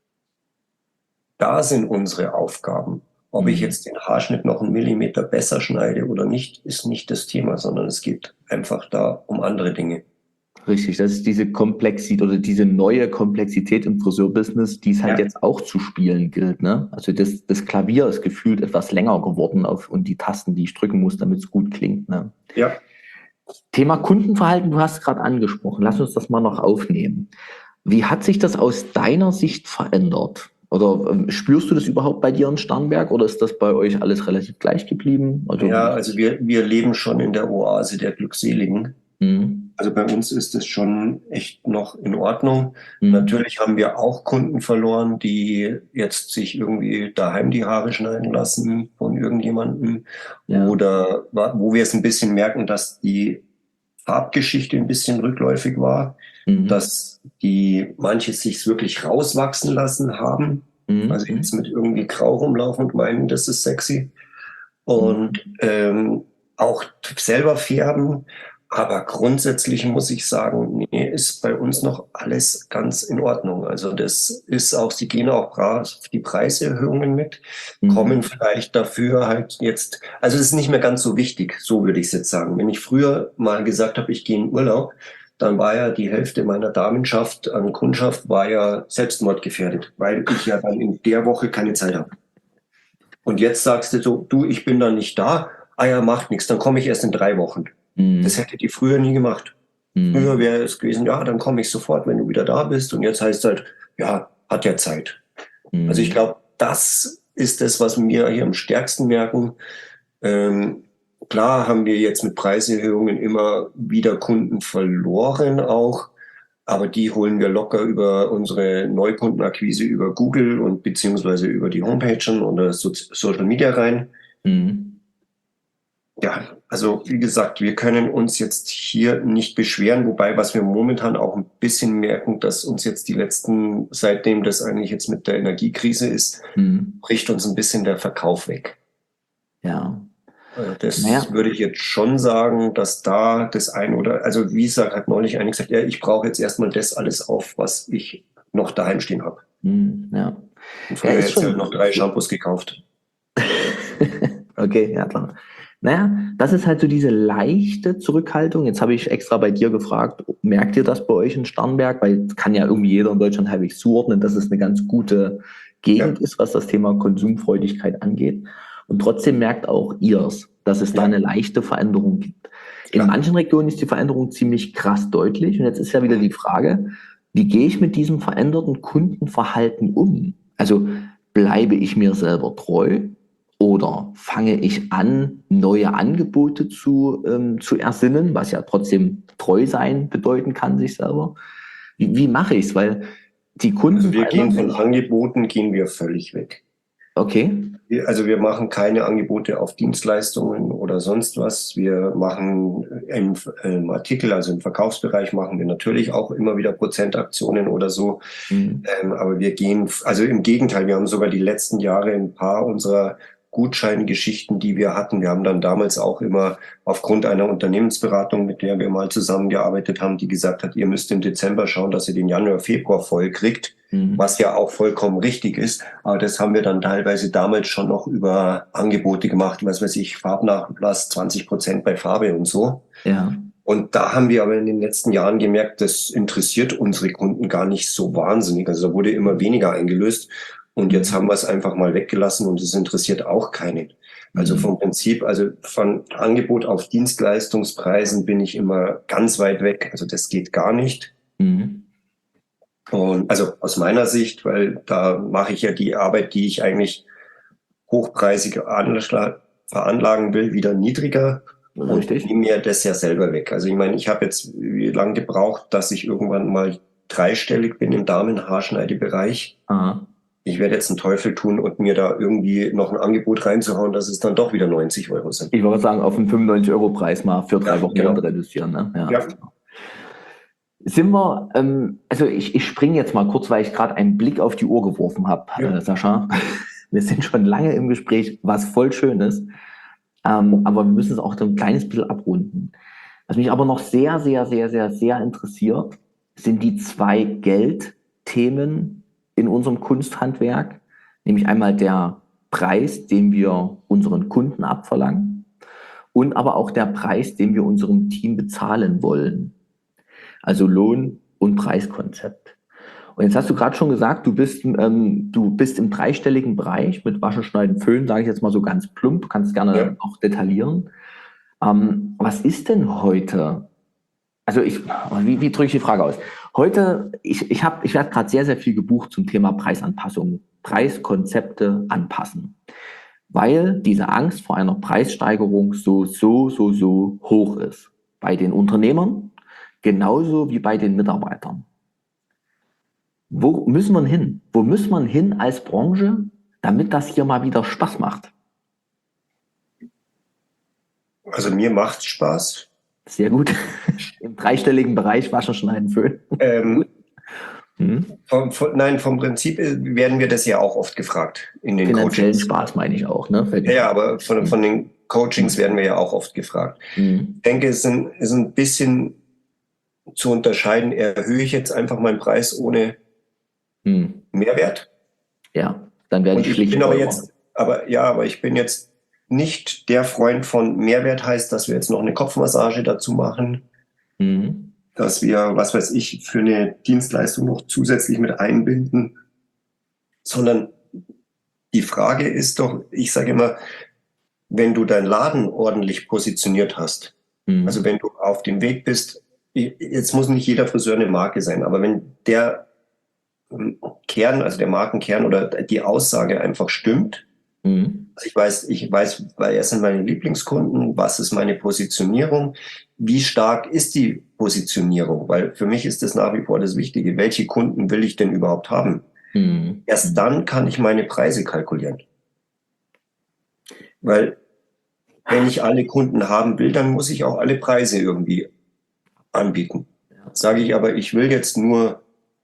da sind unsere Aufgaben. Ob ich Mhm. jetzt den Haarschnitt noch einen Millimeter besser schneide oder nicht, ist nicht das Thema, sondern es geht einfach da um andere Dinge. Richtig, das ist diese Komplexität oder diese neue Komplexität im Friseurbusiness, die es halt Ja. jetzt auch zu spielen gilt. Ne? Also das, das Klavier ist gefühlt etwas länger geworden auf, und die Tasten, die ich drücken muss, damit es gut klingt. Ne? Ja. Thema Kundenverhalten, du hast gerade angesprochen. Lass uns das mal noch aufnehmen. Wie hat sich das aus deiner Sicht verändert? Oder ähm, spürst du das überhaupt bei dir in Starnberg oder ist das bei euch alles relativ gleich geblieben? Also, Ja, also wir, wir leben schon in der Oase der Glückseligen. Mhm. Also bei uns ist es schon echt noch in Ordnung. Mhm. Natürlich haben wir auch Kunden verloren, die jetzt sich irgendwie daheim die Haare schneiden lassen von irgendjemandem. Ja. Oder wa- wo wir es ein bisschen merken, dass die Farbgeschichte ein bisschen rückläufig war, Mhm. dass die manche sich wirklich rauswachsen lassen haben. Mhm. Also jetzt mit irgendwie Grau rumlaufen und meinen, das ist sexy. Und ähm, auch selber färben. Aber grundsätzlich muss ich sagen, nee, ist bei uns noch alles ganz in Ordnung. Also das ist auch, sie gehen auch brav die Preiserhöhungen mit, Mhm. kommen vielleicht dafür halt jetzt, also es ist nicht mehr ganz so wichtig, so würde ich es jetzt sagen. Wenn ich früher mal gesagt habe, ich gehe in Urlaub, dann war ja die Hälfte meiner Damenschaft an Kundschaft war ja selbstmordgefährdet, weil ich ja dann in der Woche keine Zeit habe. Und jetzt sagst du so, du, ich bin dann nicht da, ah ja, macht nichts, dann komme ich erst in drei Wochen. Mhm. Das hätte die früher nie gemacht. Mhm. Früher wäre es gewesen, ja, dann komme ich sofort, wenn du wieder da bist. Und jetzt heißt es halt, ja, hat ja Zeit. Mhm. Also ich glaube, das ist das, was wir hier am stärksten merken. Ähm, klar haben wir jetzt mit Preiserhöhungen immer wieder Kunden verloren auch. Aber die holen wir locker über unsere Neukundenakquise über Google und beziehungsweise über die Homepagen oder so Social Media rein. Mhm. Ja, also wie gesagt, wir können uns jetzt hier nicht beschweren, wobei was wir momentan auch ein bisschen merken, dass uns jetzt die letzten, seitdem das eigentlich jetzt mit der Energiekrise ist, Mhm. bricht uns ein bisschen der Verkauf weg. Ja. Also das Naja. würde ich jetzt schon sagen, dass da das ein oder, also wie gesagt, hat neulich einer gesagt, ja, ich brauche jetzt erstmal das alles auf, was ich noch daheim stehen habe. Mhm. Ja. Und früher Ja, ist hätte ich schon halt noch drei so. Shampoos gekauft. Okay, ja klar. Naja, das ist halt so diese leichte Zurückhaltung. Jetzt habe ich extra bei dir gefragt, merkt ihr das bei euch in Starnberg? Weil es kann ja irgendwie jeder in Deutschland halbwegs zuordnen, dass es eine ganz gute Gegend Ja. ist, was das Thema Konsumfreudigkeit angeht. Und trotzdem merkt auch ihr es, dass es da Ja. eine leichte Veränderung gibt. In Klar. manchen Regionen ist die Veränderung ziemlich krass deutlich. Und jetzt ist ja wieder Mhm. die Frage, wie gehe ich mit diesem veränderten Kundenverhalten um? Also bleibe ich mir selber treu? Oder fange ich an, neue Angebote zu, ähm, zu ersinnen, was ja trotzdem treu sein bedeuten kann, sich selber? Wie, wie mache ich es? Weil die Kunden Also wir gehen verändern von sich. Angeboten, gehen wir völlig weg. Okay. Wir- Also wir machen keine Angebote auf Dienstleistungen oder sonst was. Wir machen im, im Artikel, also im Verkaufsbereich machen wir natürlich auch immer wieder Prozentaktionen oder so. Mhm. Ähm, aber wir gehen, also im Gegenteil, wir haben sogar die letzten Jahre ein paar unserer Gutscheingeschichten, die wir hatten. Wir haben dann damals auch immer aufgrund einer Unternehmensberatung, mit der wir mal zusammengearbeitet haben, die gesagt hat, ihr müsst im Dezember schauen, dass ihr den Januar, Februar voll kriegt, Mhm. was ja auch vollkommen richtig ist. Aber das haben wir dann teilweise damals schon noch über Angebote gemacht, was weiß ich, Farbnachlass, zwanzig Prozent bei Farbe und so. Ja. Und da haben wir aber in den letzten Jahren gemerkt, das interessiert unsere Kunden gar nicht so wahnsinnig. Also da wurde immer weniger eingelöst. Und jetzt Mhm. haben wir es einfach mal weggelassen und es interessiert auch keinen. Also Mhm. vom Prinzip, also von Angebot auf Dienstleistungspreisen bin ich immer ganz weit weg. Also das geht gar nicht. Mhm. Und also aus meiner Sicht, weil da mache ich ja die Arbeit, die ich eigentlich hochpreisig anschla- veranlagen will, wieder niedriger. Und Richtig. nehme mir das ja selber weg. Also ich meine, ich habe jetzt wie lange gebraucht, dass ich irgendwann mal dreistellig bin im Damenhaarschneidebereich. Aha. Ich werde jetzt einen Teufel tun und mir da irgendwie noch ein Angebot reinzuhauen, dass es dann doch wieder neunzig Euro sind. Ich wollte sagen, auf einen fünfundneunzig-Euro-Preis mal für drei Ja, Wochen genau. Rente reduzieren. Ne? Ja. Ja. Sind wir, ähm, also ich, ich springe jetzt mal kurz, weil ich gerade einen Blick auf die Uhr geworfen habe, Ja. äh, Sascha. Wir sind schon lange im Gespräch, was voll schön ist. Ähm, aber wir müssen es auch so ein kleines bisschen abrunden. Was mich aber noch sehr, sehr, sehr, sehr, sehr interessiert, sind die zwei Geldthemen in unserem Kunsthandwerk. Nämlich einmal der Preis, den wir unseren Kunden abverlangen und aber auch der Preis, den wir unserem Team bezahlen wollen. Also Lohn- und Preiskonzept. Und jetzt hast du gerade schon gesagt, du bist, ähm, du bist im dreistelligen Bereich mit Waschen, Schneiden, Föhnen, sage ich jetzt mal so ganz plump, kannst gerne Ja. auch detaillieren. Ähm, was ist denn heute? Also ich, wie, wie drücke ich die Frage aus? Heute, ich, ich, hab, ich werde gerade sehr, sehr viel gebucht zum Thema Preisanpassung, Preiskonzepte anpassen, weil diese Angst vor einer Preissteigerung so, so, so, so hoch ist. Bei den Unternehmern genauso wie bei den Mitarbeitern. Wo müssen wir hin? Wo muss man hin als Branche, damit das hier mal wieder Spaß macht? Also mir macht's Spaß. Sehr gut. Im dreistelligen Bereich Waschen, Schneiden, Föhnen. Ähm, Hm. vom, vom, nein, vom Prinzip werden wir das ja auch oft gefragt in den Finanziellen Coachings. Spaß meine ich auch. Ne? Ja, ja, aber von, von den Coachings werden wir ja auch oft gefragt. Hm. Ich denke, es ist ein, ist ein bisschen zu unterscheiden, erhöhe ich jetzt einfach meinen Preis ohne Hm. Mehrwert. Ja, dann werde Und ich ich schlicht bin aber teurer. jetzt, aber ja, aber ich bin jetzt nicht der Freund von Mehrwert, heißt, dass wir jetzt noch eine Kopfmassage dazu machen, Hm. dass wir, was weiß ich, für eine Dienstleistung noch zusätzlich mit einbinden, sondern die Frage ist doch, ich sage immer, wenn du deinen Laden ordentlich positioniert hast, Hm. also wenn du auf dem Weg bist, jetzt muss nicht jeder Friseur eine Marke sein, aber wenn der Kern, also der Markenkern oder die Aussage einfach stimmt, Mhm. Also ich weiß, ich weiß, wer sind meine Lieblingskunden, was ist meine Positionierung, wie stark ist die Positionierung, weil für mich ist das nach wie vor das Wichtige, welche Kunden will ich denn überhaupt haben? Mhm. Erst dann kann ich meine Preise kalkulieren. Weil wenn ich alle Kunden haben will, dann muss ich auch alle Preise irgendwie anbieten. Sage ich aber, ich will jetzt nur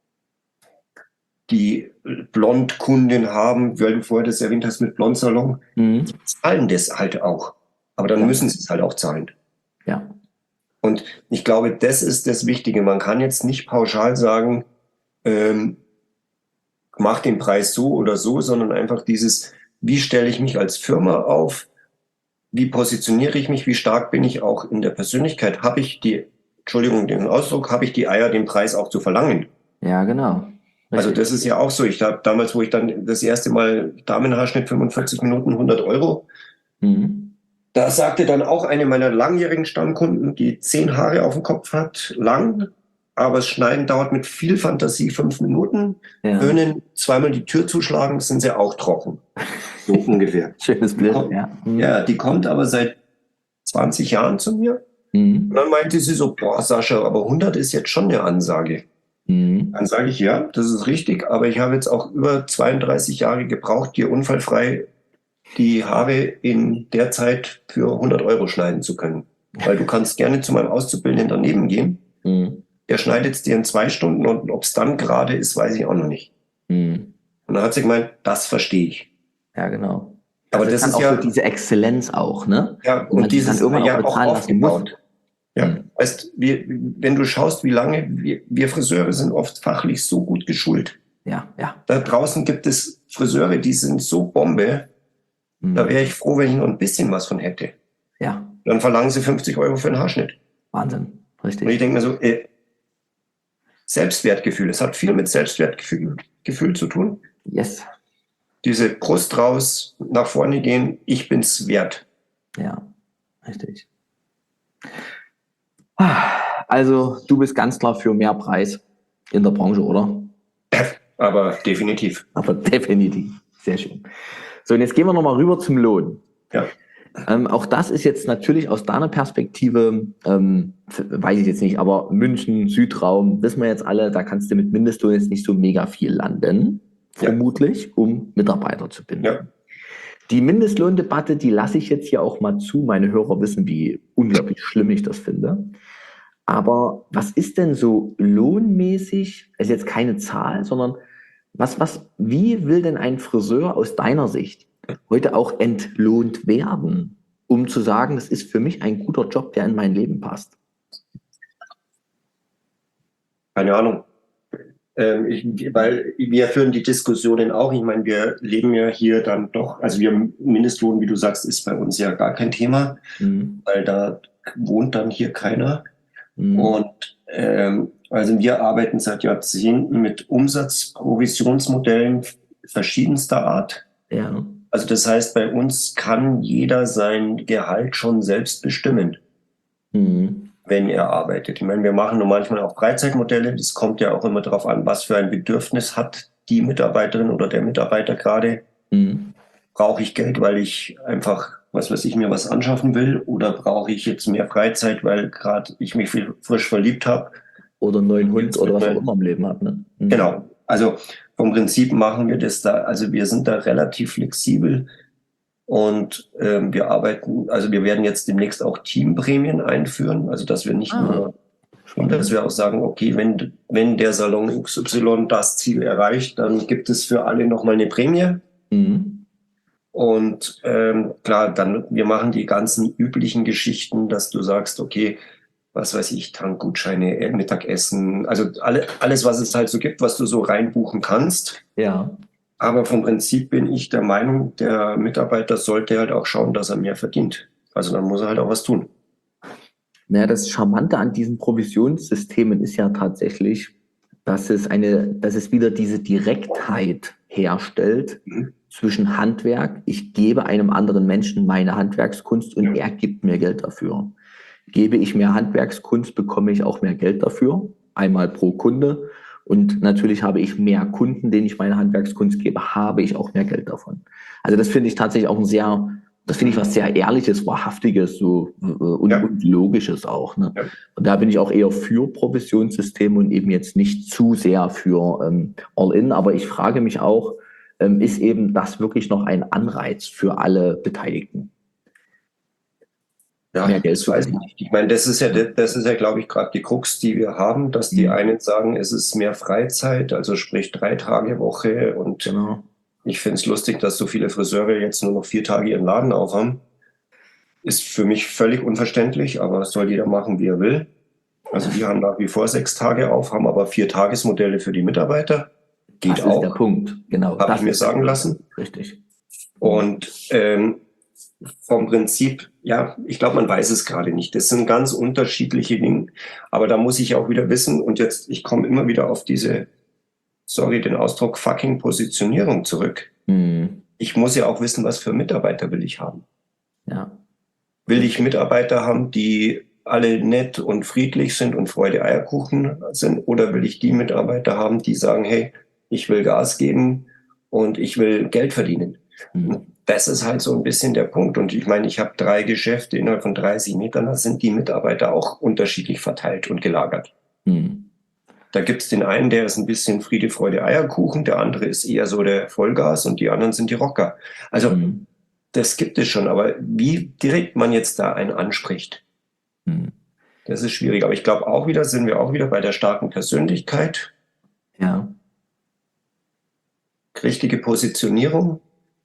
die Blondkundin haben, weil du vorher das erwähnt hast mit Blondsalon, Mhm. die zahlen das halt auch. Aber dann Ja. müssen sie es halt auch zahlen. Ja. Und ich glaube, das ist das Wichtige. Man kann jetzt nicht pauschal sagen, ähm, mach den Preis so oder so, sondern einfach dieses, wie stelle ich mich als Firma auf? Wie positioniere ich mich? Wie stark bin ich auch in der Persönlichkeit? Habe ich die, Entschuldigung, den Ausdruck, habe ich die Eier, den Preis auch zu verlangen? Ja, genau. Also Richtig. das ist ja auch so. Ich habe damals, wo ich dann das erste Mal Damenhaarschnitt fünfundvierzig Minuten hundert Euro, Mhm. da sagte dann auch eine meiner langjährigen Stammkunden, die zehn Haare auf dem Kopf hat, lang, aber das Schneiden dauert mit viel Fantasie fünf Minuten. Ja. Föhnen, zweimal die Tür zuschlagen, sind sie auch trocken. So ungefähr. Schönes Bild, Kommt- ja. Mhm. Ja, die kommt aber seit zwanzig Jahren zu mir. Und Mhm. dann meinte sie so, boah, Sascha, aber hundert ist jetzt schon eine Ansage. Mhm. Dann sage ich, ja, das ist richtig, aber ich habe jetzt auch über zweiunddreißig Jahre gebraucht, dir unfallfrei die Haare in der Zeit für hundert Euro schneiden zu können. Weil du kannst gerne zu meinem Auszubildenden daneben gehen. Mhm. Der schneidet es dir in zwei Stunden und ob es dann gerade ist, weiß ich auch noch nicht. Mhm. Und dann hat sie gemeint, das verstehe ich. Ja, genau. Aber Also das dann ist auch ja, so diese Exzellenz auch, ne? ja, Wo man und sich dann dieses irgendwann ja auch auch bezahlen lassen muss. aufgebaut. Ja, Mhm. weißt, wir, wenn du schaust, wie lange, wir, wir Friseure sind oft fachlich so gut geschult. Ja, ja. Da draußen gibt es Friseure, die sind so Bombe, Mhm. da wäre ich froh, wenn ich noch ein bisschen was von hätte. Ja, Dann verlangen sie fünfzig Euro für einen Haarschnitt. Wahnsinn. Und ich Richtig. denke mir so, äh, Selbstwertgefühl, es hat viel mit Selbstwertgefühl Gefühl zu tun. Yes. Diese Brust raus, nach vorne gehen, ich bin's wert. Ja, richtig. Also, du bist ganz klar für mehr Preis in der Branche, oder? Aber definitiv. Aber definitiv. Sehr schön. So, und jetzt gehen wir nochmal rüber zum Lohn. Ja. Ähm, auch das ist jetzt natürlich aus deiner Perspektive, ähm, weiß ich jetzt nicht, aber München, Südraum, wissen wir jetzt alle, da kannst du mit Mindestlohn jetzt nicht so mega viel landen, Ja. vermutlich, um Mitarbeiter zu binden. Ja. Die Mindestlohndebatte, die lasse ich jetzt hier auch mal zu. Meine Hörer wissen, wie unglaublich schlimm ich das finde. Aber was ist denn so lohnmäßig, also jetzt keine Zahl, sondern was, was, wie will denn ein Friseur aus deiner Sicht heute auch entlohnt werden, um zu sagen, das ist für mich ein guter Job, der in mein Leben passt? Keine Ahnung. Ähm, ich, weil wir führen die Diskussionen auch. Ich meine, wir leben ja hier dann doch, also wir Mindestlohn, wie du sagst, ist bei uns ja gar kein Thema, Mhm. weil da wohnt dann hier keiner. Mhm. Und ähm, also wir arbeiten seit Jahrzehnten mit Umsatzprovisionsmodellen verschiedenster Art. Ja. Also das heißt, bei uns kann jeder sein Gehalt schon selbst bestimmen, Mhm. wenn er arbeitet. Ich meine, wir machen nur manchmal auch Freizeitmodelle. Das kommt ja auch immer darauf an, was für ein Bedürfnis hat die Mitarbeiterin oder der Mitarbeiter gerade. Mhm. Brauche ich Geld, weil ich einfach, was weiß ich, mir was anschaffen will? Oder brauche ich jetzt mehr Freizeit, weil gerade ich mich frisch verliebt habe? Oder einen neuen Hund Jetzt oder mit was auch meinem- immer im Leben hat. Ne? Mhm. Genau. Also vom Prinzip machen wir das da, also wir sind da relativ flexibel und ähm, wir arbeiten, also wir werden jetzt demnächst auch Teamprämien einführen, also dass wir nicht Ah. nur, und dass wir auch sagen, okay, wenn, wenn der Salon X Y das Ziel erreicht, dann gibt es für alle nochmal eine Prämie. Mhm. Und ähm, klar, dann wir machen die ganzen üblichen Geschichten, dass du sagst, okay, was weiß ich, Tankgutscheine, äh, Mittagessen, also alle, alles, was es halt so gibt, was du so reinbuchen kannst. Ja. Aber vom Prinzip bin ich der Meinung, der Mitarbeiter sollte halt auch schauen, dass er mehr verdient. Also dann muss er halt auch was tun. Naja, das Charmante an diesen Provisionssystemen ist ja tatsächlich, dass es eine, dass es wieder diese Direktheit herstellt Mhm. zwischen Handwerk. Ich gebe einem anderen Menschen meine Handwerkskunst und er gibt mir Geld dafür. Gebe ich mehr Handwerkskunst, bekomme ich auch mehr Geld dafür, einmal pro Kunde. Und natürlich habe ich mehr Kunden, denen ich meine Handwerkskunst gebe, habe ich auch mehr Geld davon. Also das finde ich tatsächlich auch ein sehr, das finde ich was sehr Ehrliches, Wahrhaftiges so, äh, und, Ja. und Logisches auch. Ne? Ja. Und da bin ich auch eher für Provisionssysteme und eben jetzt nicht zu sehr für ähm, All-In. Aber ich frage mich auch, ähm, ist eben das wirklich noch ein Anreiz für alle Beteiligten? Ja, Mehr Geld das zu weiß ich verdienen. nicht. Ich meine, das ist ja, das ist ja, glaube ich, gerade die Krux, die wir haben, dass die Mhm. einen sagen, es ist mehr Freizeit, also sprich drei Tage Woche. Und Genau. ich finde es lustig, dass so viele Friseure jetzt nur noch vier Tage ihren Laden aufhaben. Ist für mich völlig unverständlich, aber es soll jeder machen, wie er will. Also die haben nach wie vor sechs Tage auf, haben aber vier Tagesmodelle für die Mitarbeiter. Geht Das ist der auch, Punkt. Genau. habe Das ich mir ist der sagen Punkt. lassen. Richtig. Und ähm, vom Prinzip, ja, ich glaube, man weiß es gerade nicht. Das sind ganz unterschiedliche Dinge. Aber da muss ich auch wieder wissen, und jetzt, ich komme immer wieder auf diese, sorry, den Ausdruck fucking Positionierung zurück. Mhm. Ich muss ja auch wissen, was für Mitarbeiter will ich haben. Ja. Will ich Mitarbeiter haben, die alle nett und friedlich sind und Freude Eierkuchen sind? Oder will ich die Mitarbeiter haben, die sagen, hey, ich will Gas geben und ich will Geld verdienen? Mhm. Das ist halt so ein bisschen der Punkt. Und ich meine, ich habe drei Geschäfte innerhalb von dreißig Metern, da sind die Mitarbeiter auch unterschiedlich verteilt und gelagert. Mhm. Da gibt es den einen, der ist ein bisschen Friede, Freude, Eierkuchen, der andere ist eher so der Vollgas und die anderen sind die Rocker. Also Mhm. das gibt es schon, aber wie direkt man jetzt da einen anspricht, Mhm. das ist schwierig. Aber ich glaube auch wieder, sind wir auch wieder bei der starken Persönlichkeit, Ja. richtige Positionierung.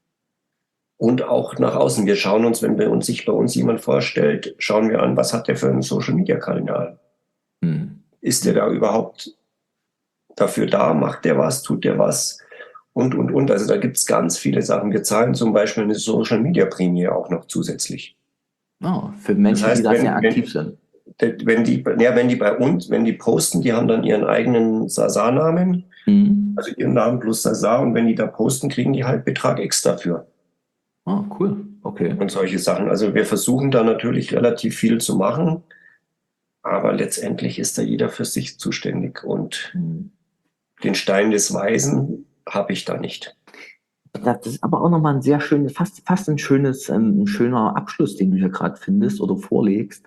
Und auch nach außen. Wir schauen uns, wenn bei uns sich bei uns jemand vorstellt, schauen wir an, was hat der für einen Social-Media-Kanal? Mhm. Ist der da überhaupt dafür da? Macht der was? Tut der was? Und, und, und. Also da gibt es ganz viele Sachen. Wir zahlen zum Beispiel eine Social-Media-Prämie auch noch zusätzlich. Oh, für Menschen, Das heißt, die da wenn, sehr aktiv wenn, sind. wenn, die, ja, wenn die bei uns, wenn die posten, die haben dann ihren eigenen Sasa-Namen, Mhm. also ihren Namen plus Sasa, und wenn die da posten, kriegen die halt Betrag extra dafür. Oh, cool. Okay. Und solche Sachen. Also wir versuchen da natürlich relativ viel zu machen, aber letztendlich ist da jeder für sich zuständig und Mhm. den Stein des Weisen habe ich da nicht. Das ist aber auch nochmal ein sehr schönes, fast, fast ein schönes, ähm, ein schöner Abschluss, den du hier gerade findest oder vorlegst.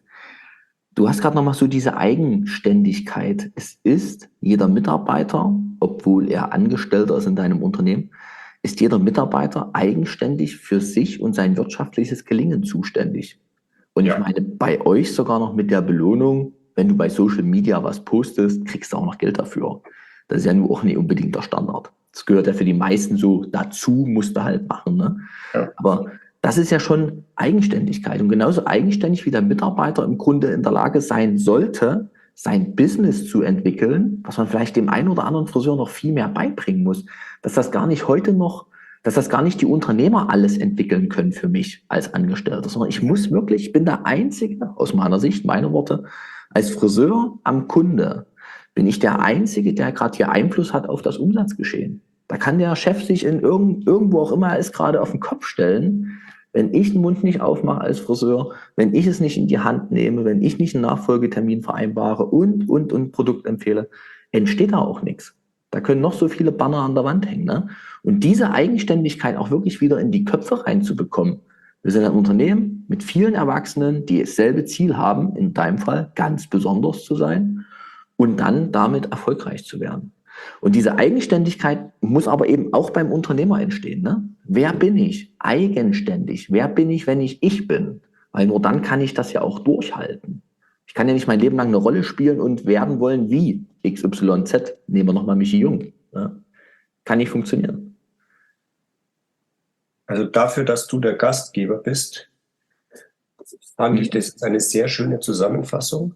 Du hast gerade nochmal so diese Eigenständigkeit. Es ist jeder Mitarbeiter, obwohl er Angestellter ist in deinem Unternehmen, ist jeder Mitarbeiter eigenständig für sich und sein wirtschaftliches Gelingen zuständig. Und ich Ja. meine, bei euch sogar noch mit der Belohnung, wenn du bei Social Media was postest, kriegst du auch noch Geld dafür. Das ist ja nur auch nicht unbedingt der Standard. Das gehört ja für die meisten so dazu, musst du halt machen. Ne? Ja. Aber das ist ja schon Eigenständigkeit. Und genauso eigenständig wie der Mitarbeiter im Grunde in der Lage sein sollte, sein Business zu entwickeln, was man vielleicht dem einen oder anderen Friseur noch viel mehr beibringen muss, dass das gar nicht heute noch, dass das gar nicht die Unternehmer alles entwickeln können für mich als Angestellter, sondern ich muss wirklich, ich bin der Einzige, aus meiner Sicht, meine Worte, als Friseur am Kunde, bin ich der Einzige, der gerade hier Einfluss hat auf das Umsatzgeschehen. Da kann der Chef sich in irgend, irgendwo auch immer er ist gerade auf den Kopf stellen. Wenn ich den Mund nicht aufmache als Friseur, wenn ich es nicht in die Hand nehme, wenn ich nicht einen Nachfolgetermin vereinbare und, und, und Produkt empfehle, entsteht da auch nichts. Da können noch so viele Banner an der Wand hängen. Ne? Und diese Eigenständigkeit auch wirklich wieder in die Köpfe reinzubekommen. Wir sind ein Unternehmen mit vielen Erwachsenen, die dasselbe Ziel haben, in deinem Fall ganz besonders zu sein und dann damit erfolgreich zu werden. Und diese Eigenständigkeit muss aber eben auch beim Unternehmer entstehen. Ne? Wer bin ich? Eigenständig. Wer bin ich, wenn ich ich bin? Weil nur dann kann ich das ja auch durchhalten. Ich kann ja nicht mein Leben lang eine Rolle spielen und werden wollen wie X Y Z. Nehmen wir nochmal Michi Jung. Ne? Kann nicht funktionieren. Also dafür, dass du der Gastgeber bist, fand ich, das ist eine sehr schöne Zusammenfassung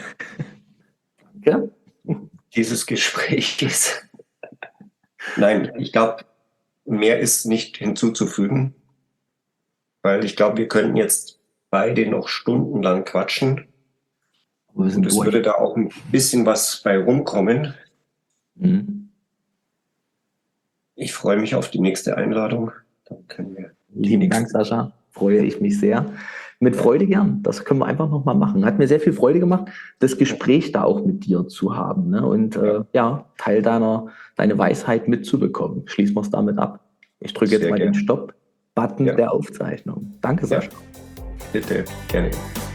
Ja? dieses Gesprächs. Nein, ich glaube, mehr ist nicht hinzuzufügen, weil ich glaube, wir könnten jetzt beide noch stundenlang quatschen. Wir sind Und es durch. würde da auch ein bisschen was bei rumkommen. Mhm. Ich freue mich auf die nächste Einladung. Dann können wir die Lieben nächste- Dank, Sascha. Freue ich mich sehr. Mit Freude gern. Das können wir einfach nochmal machen. Hat mir sehr viel Freude gemacht, das Gespräch da auch mit dir zu haben. Ne? Und äh, ja, Teil deiner deine Weisheit mitzubekommen. Schließen wir es damit ab. Ich drücke jetzt Sehr mal gern. den Stopp-Button Ja. der Aufzeichnung. Danke, Sascha. Bitte, gerne.